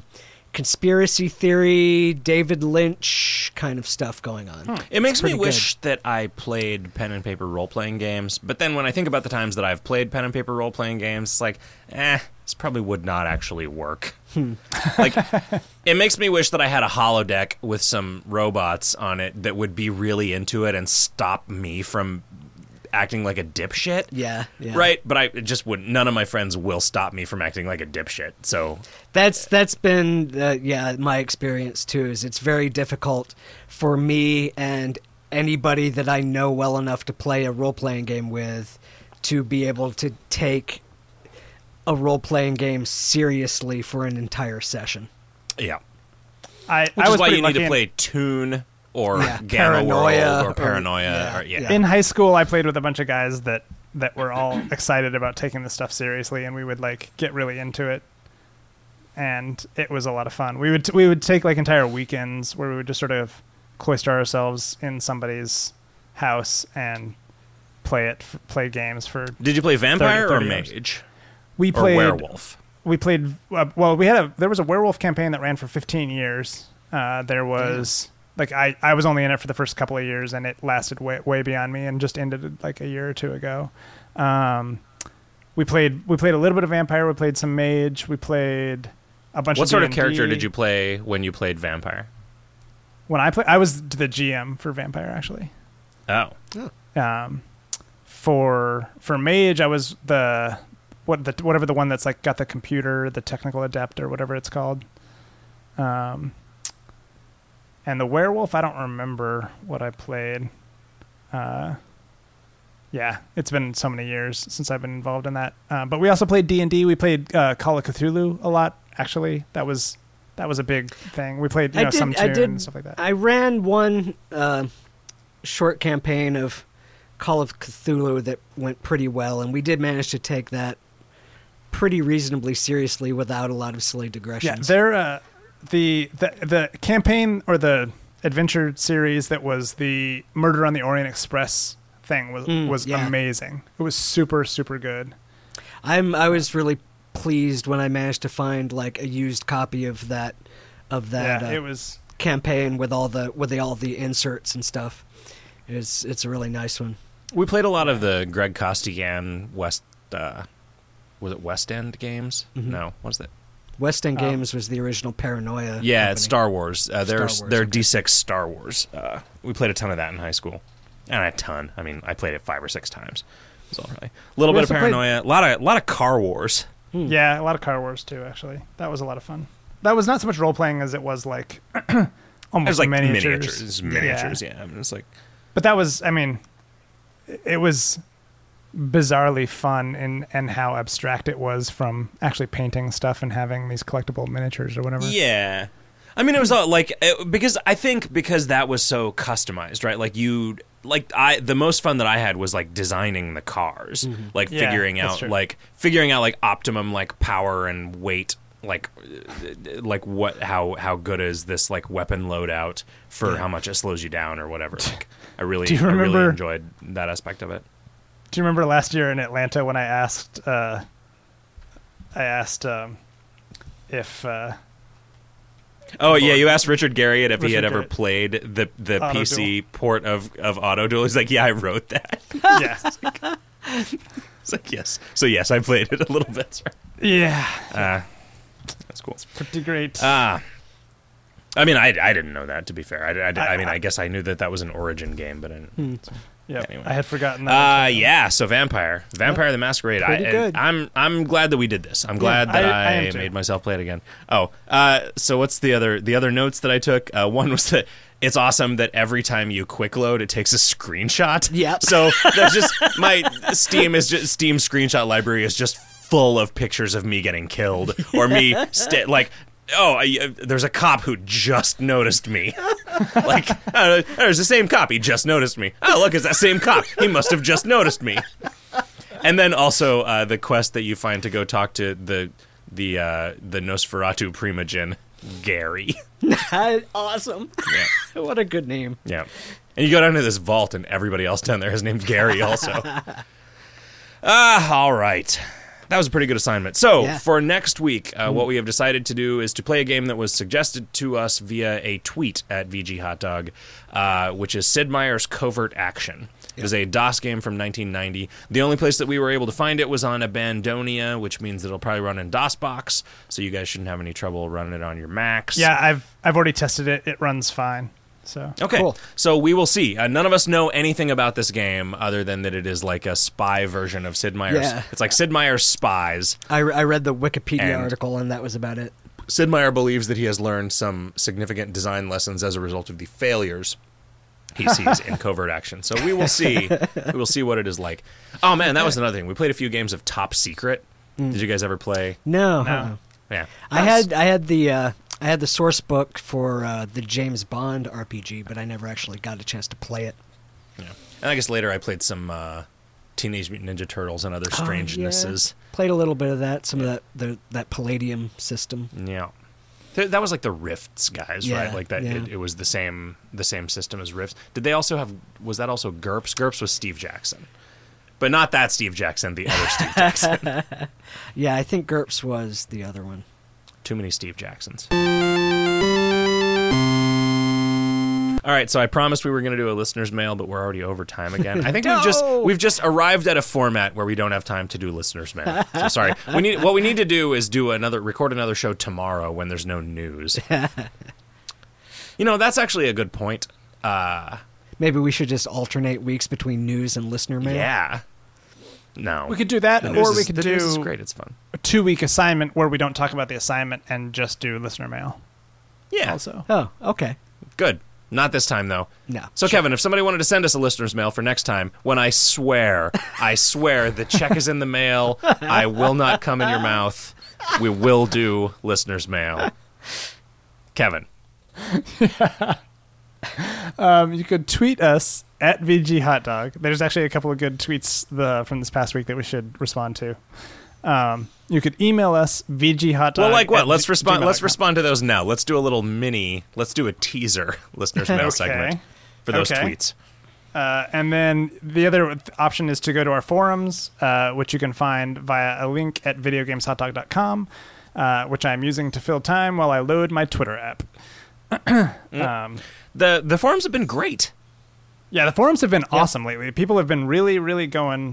conspiracy theory, David Lynch kind of stuff going on. It makes me pretty wish that I played pen and paper role-playing games, but then when I think about the times that I've played pen and paper role-playing games, it's like, this probably would not actually work. Like, it makes me wish that I had a holodeck with some robots on it that would be really into it and stop me from acting like a dipshit. Yeah. Right? But I just wouldn't. None of my friends will stop me from acting like a dipshit, so... That's been my experience too. Is it's very difficult for me and anybody that I know well enough to play a role playing game with to be able to take a role playing game seriously for an entire session. Yeah. Which is why you need to play Toon or Gamma Paranoia World or Paranoia. In high school, I played with a bunch of guys that were all excited about taking this stuff seriously, and we would like get really into it. And it was a lot of fun. We would take like entire weekends where we would just sort of cloister ourselves in somebody's house and play games for. Did you play Vampire 30 or hours. Mage? We played or Werewolf. We played. There was a werewolf campaign that ran for 15 years. There was. Like I was only in it for the first couple of years, and it lasted way beyond me, and just ended like a year or two ago. We played a little bit of Vampire. We played some Mage. We played a bunch. What of sort of D&D. character did you play when you played Vampire? When I was the GM for Vampire, actually. Oh. For Mage, I was whatever the one that's like got the computer, the technical adept, or whatever it's called. And the werewolf, I don't remember what I played. Yeah, it's been so many years since I've been involved in that. But we also played D&D. We played Call of Cthulhu a lot. Actually, that was a big thing. We played some Toon and stuff like that. I ran one short campaign of Call of Cthulhu that went pretty well, and we did manage to take that pretty reasonably seriously without a lot of silly digressions. Yeah, the campaign or the adventure series that was the Murder on the Orient Express thing was amazing. It was super, super good. I was really pleased when I managed to find like a used copy of that it was campaign with all the inserts and stuff. It's a really nice one. We played a lot of the Greg Costigan was it West End games? Mm-hmm. No, what was it? West End Games was the original Paranoia. Yeah, company. it's Star Wars. They're okay. D6 Star Wars. We played a ton of that in high school. And a ton. I mean, I played it 5 or 6 times. It was all right. A little bit of Paranoia. A lot of Car Wars. Yeah, a lot of Car Wars too, actually. That was a lot of fun. That was not so much role-playing as it was like almost it was like miniatures. Miniatures, yeah. I mean, it's like... But that was, I mean, it was bizarrely fun in how abstract it was from actually painting stuff and having these collectible miniatures or whatever. Yeah. I mean, it was all like, because that was so customized, right? Like the most fun that I had was like designing the cars, like figuring out like optimum like power and weight, like how good is this like weapon loadout for how much it slows you down or whatever. Like I really enjoyed that aspect of it. Do you remember last year in Atlanta when I asked if oh yeah, you asked Richard Garriott if he had ever Garriott. played the PC port of Auto Duel. He's like, yeah, I wrote that. Yeah. It's like, yes. So yes, I played it a little bit. Sorry. Yeah. That's cool. It's pretty great. I mean, I didn't know that, to be fair. I mean, I guess I knew that was an Origin game, but I didn't. Yeah, anyway. I had forgotten that. Yeah, so Vampire the Masquerade. Good. I'm glad that we did this. I'm glad that I made myself play it again. Oh, so what's the other notes that I took? One was that it's awesome that every time you quick load, it takes a screenshot. Yep. So that's just my Steam screenshot library is just full of pictures of me getting killed or me there's a cop who just noticed me. Like, there's the same cop. He just noticed me. Oh, look, it's that same cop. He must have just noticed me. And then also the quest that you find to go talk to the Nosferatu primogen, Gary. Awesome. Yeah. What a good name. Yeah. And you go down to this vault, and everybody else down there is named Gary also. All right. that was a pretty good assignment. So Yeah. for next week, what we have decided to do is to play a game that was suggested to us via a tweet at VG Hotdog, which is Sid Meier's Covert Action. It is a DOS game from 1990. The only place that we were able to find it was on Abandonia, which means it'll probably run in DOSBox, so you guys shouldn't have any trouble running it on your Macs. Yeah, I've already tested it. It runs fine. So Okay, Cool. So we will see. None of us know anything about this game other than that it is like a spy version of Sid Meier's. Yeah. It's like Sid Meier's Spies. I read the Wikipedia And- article, and that was about it. Sid Meier believes that he has learned some significant design lessons as a result of the failures he sees in Covert Action. So we will see. We will see what it is like. Oh man, that was another thing. We played a few games of Top Secret. Did you guys ever play? No. No. Yeah, I had the source book for the James Bond RPG, but I never actually got a chance to play it. Yeah. And I guess later I played some Teenage Mutant Ninja Turtles and other strangenesses. Played a little bit of that. Some of that Palladium system. Yeah. That was like the Rifts guys, Yeah, right? Like that. yeah. It was the same system as Rifts. Did they also have? Was that also GURPS? GURPS was Steve Jackson, but not that Steve Jackson. The other Steve Jackson. Yeah, I think GURPS was the other one. Too many Steve Jacksons. All right, so I promised we were going to do a listener's mail, but we're already over time again. I think No! we've just arrived at a format where we don't have time to do listener's mail. So sorry. What we need to do is record another show tomorrow when there's no news. That's actually a good point. Maybe we should just alternate weeks between news and listener mail. Yeah. No. we could do that, The news or we is- could the news is do great. It's fun. a 2-week assignment where we don't talk about the assignment and just do listener mail. Yeah. Also, Oh, okay. Good. Not this time though. No. So Kevin, if somebody wanted to send us a listener's mail for next time, when I swear the check is in the mail, I will not come in your mouth. We will do listener's mail. Kevin. you could tweet us at VG Hotdog. There's actually a couple of good tweets from this past week that we should respond to. You could email us VGHotdog. Well, like what? at Let's respond. Let's gmail.com. respond to those now. Let's do a little let's do a teaser listener's mail Okay. segment for those Okay. tweets. And then the other option is to go to our forums, which you can find via a link at videogameshotdog.com, which I'm using to fill time while I load my Twitter app. The forums have been great. Yeah, the forums have been awesome lately. People have been really, really going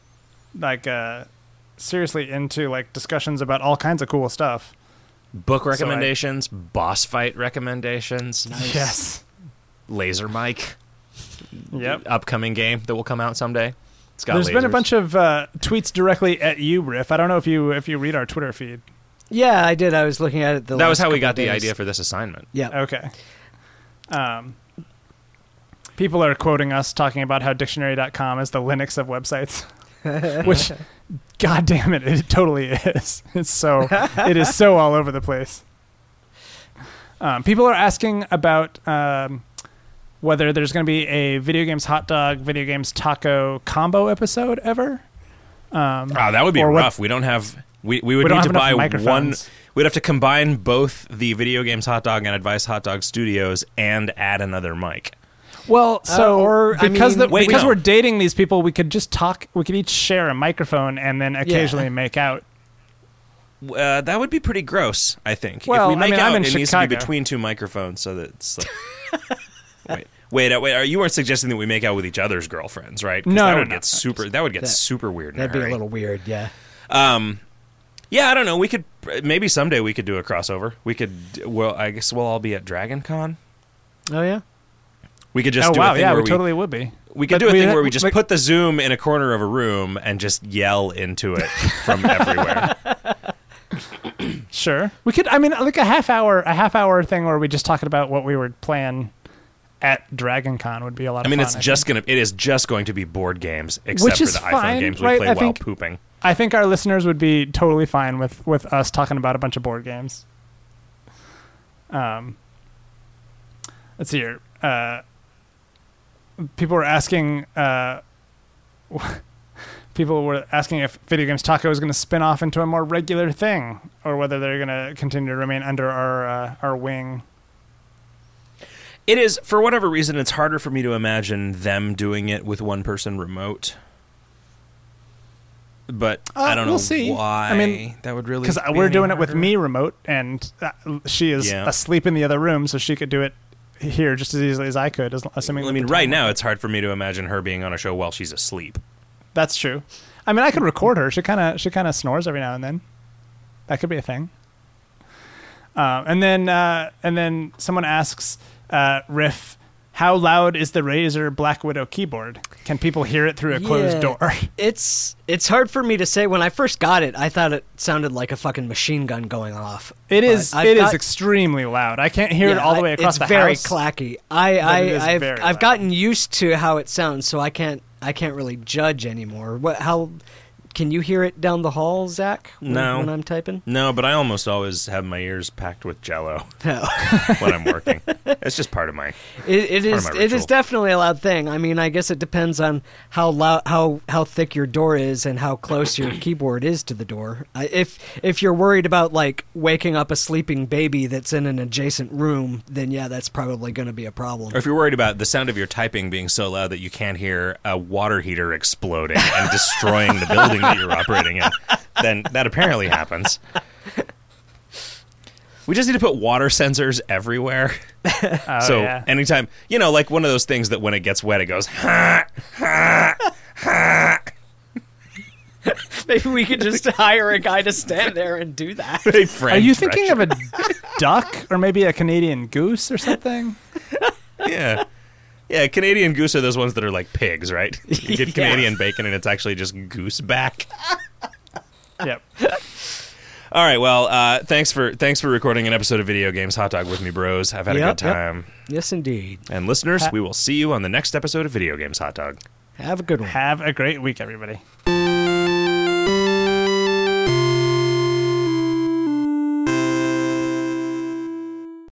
seriously into discussions about all kinds of cool stuff. Book recommendations, boss fight recommendations, Yes. laser mic, Yep. upcoming game that will come out someday. It's got There's been a lasers. bunch of tweets directly at you, Riff. I don't know if you read our Twitter feed. Yeah, I did. I was looking at it. That was how we last couple got the days. idea for this assignment. Yeah. Okay. People are quoting us talking about how dictionary.com is the Linux of websites, which, god damn it, it totally is. It is so all over the place. People are asking about whether there's going to be a Video Games Hot Dog, Video Games Taco combo episode ever. That would be Or what- rough. We don't have. We would don't need have to enough buy one. microphones. We'd have to combine both the Video Games Hot Dog and Advice Hot Dog Studios and add another mic. Well, so or, I because mean- Wait, because no. we're dating these people, we could just talk. We could each share a microphone and then occasionally make out. That would be pretty gross, I think. Well, if we make I mean, out, I'm in it needs to be Chicago. between two microphones so that it's like. wait. You weren't suggesting that we make out with each other's girlfriends, right? 'Cause No, that no, would no. get super. That would get That- super weird. In That'd be a hurry. little weird. Yeah. Yeah, I don't know. We could maybe someday we could do a crossover. We could. Well, I guess we'll all be at Dragon Con. Oh yeah. We could just Oh do a wow, thing yeah, where we totally would be. we could But do a we thing ha- where we just like- put the Zoom in a corner of a room and just yell into it from everywhere. Sure, we could. I mean, like a half hour thing where we just talk about what we would plan at Dragon Con would be a lot of I mean, fun. it is just going to be board games, except Which for is the iPhone fine, games we right? play I while think- pooping. I think our listeners would be totally fine with us talking about a bunch of board games. Let's see here. People were asking. People were asking if Video Games Taco is going to spin off into a more regular thing, or whether they're going to continue to remain under our wing. It is, for whatever reason, it's harder for me to imagine them doing it with one person remote. but I don't we'll know see. why. I mean, that would really because be we're any doing it with harder. me remote, and she is asleep in the other room, so she could do it here just as easily as I could. Assuming. I mean, right now it's hard for me to imagine her being on a show while she's asleep. That's true. I mean, I could record her. She kind of snores every now and then. That could be a thing. And then someone asks Riff, how loud is the Razer Black Widow keyboard? Can people hear it through a closed door? It's hard for me to say. When I first got it, I thought it sounded like a fucking machine gun going off. It is extremely loud. I can't hear it all the way across the house. It's very clacky. very I've loud. gotten used to how it sounds, so I can't really judge anymore. How can you hear it down the hall, Zach? When I'm typing. No, but I almost always have my ears packed with Jell-O No. when I'm working. It's just part of my. It is ritual. definitely a loud thing. I mean, I guess it depends on how loud, how thick your door is and how close your keyboard is to the door. If you're worried about like waking up a sleeping baby that's in an adjacent room, then yeah, that's probably going to be a problem. Or if you're worried about the sound of your typing being so loud that you can't hear a water heater exploding and destroying the building that you're operating in, then that apparently happens. We just need to put water sensors everywhere. So anytime, like one of those things that when it gets wet, it goes, ha, ha, ha. Maybe we could just hire a guy to stand there and do that. Are you thinking of a duck or maybe a Canadian goose or something? Yeah. Yeah, Canadian goose are those ones that are like pigs, right? You get Canadian bacon and it's actually just goose back. Yep. All right, well, thanks for recording an episode of Video Games Hot Dog with me, bros. I've had a good time. Yes, indeed. And listeners, we will see you on the next episode of Video Games Hot Dog. Have a good one. Have a great week, everybody.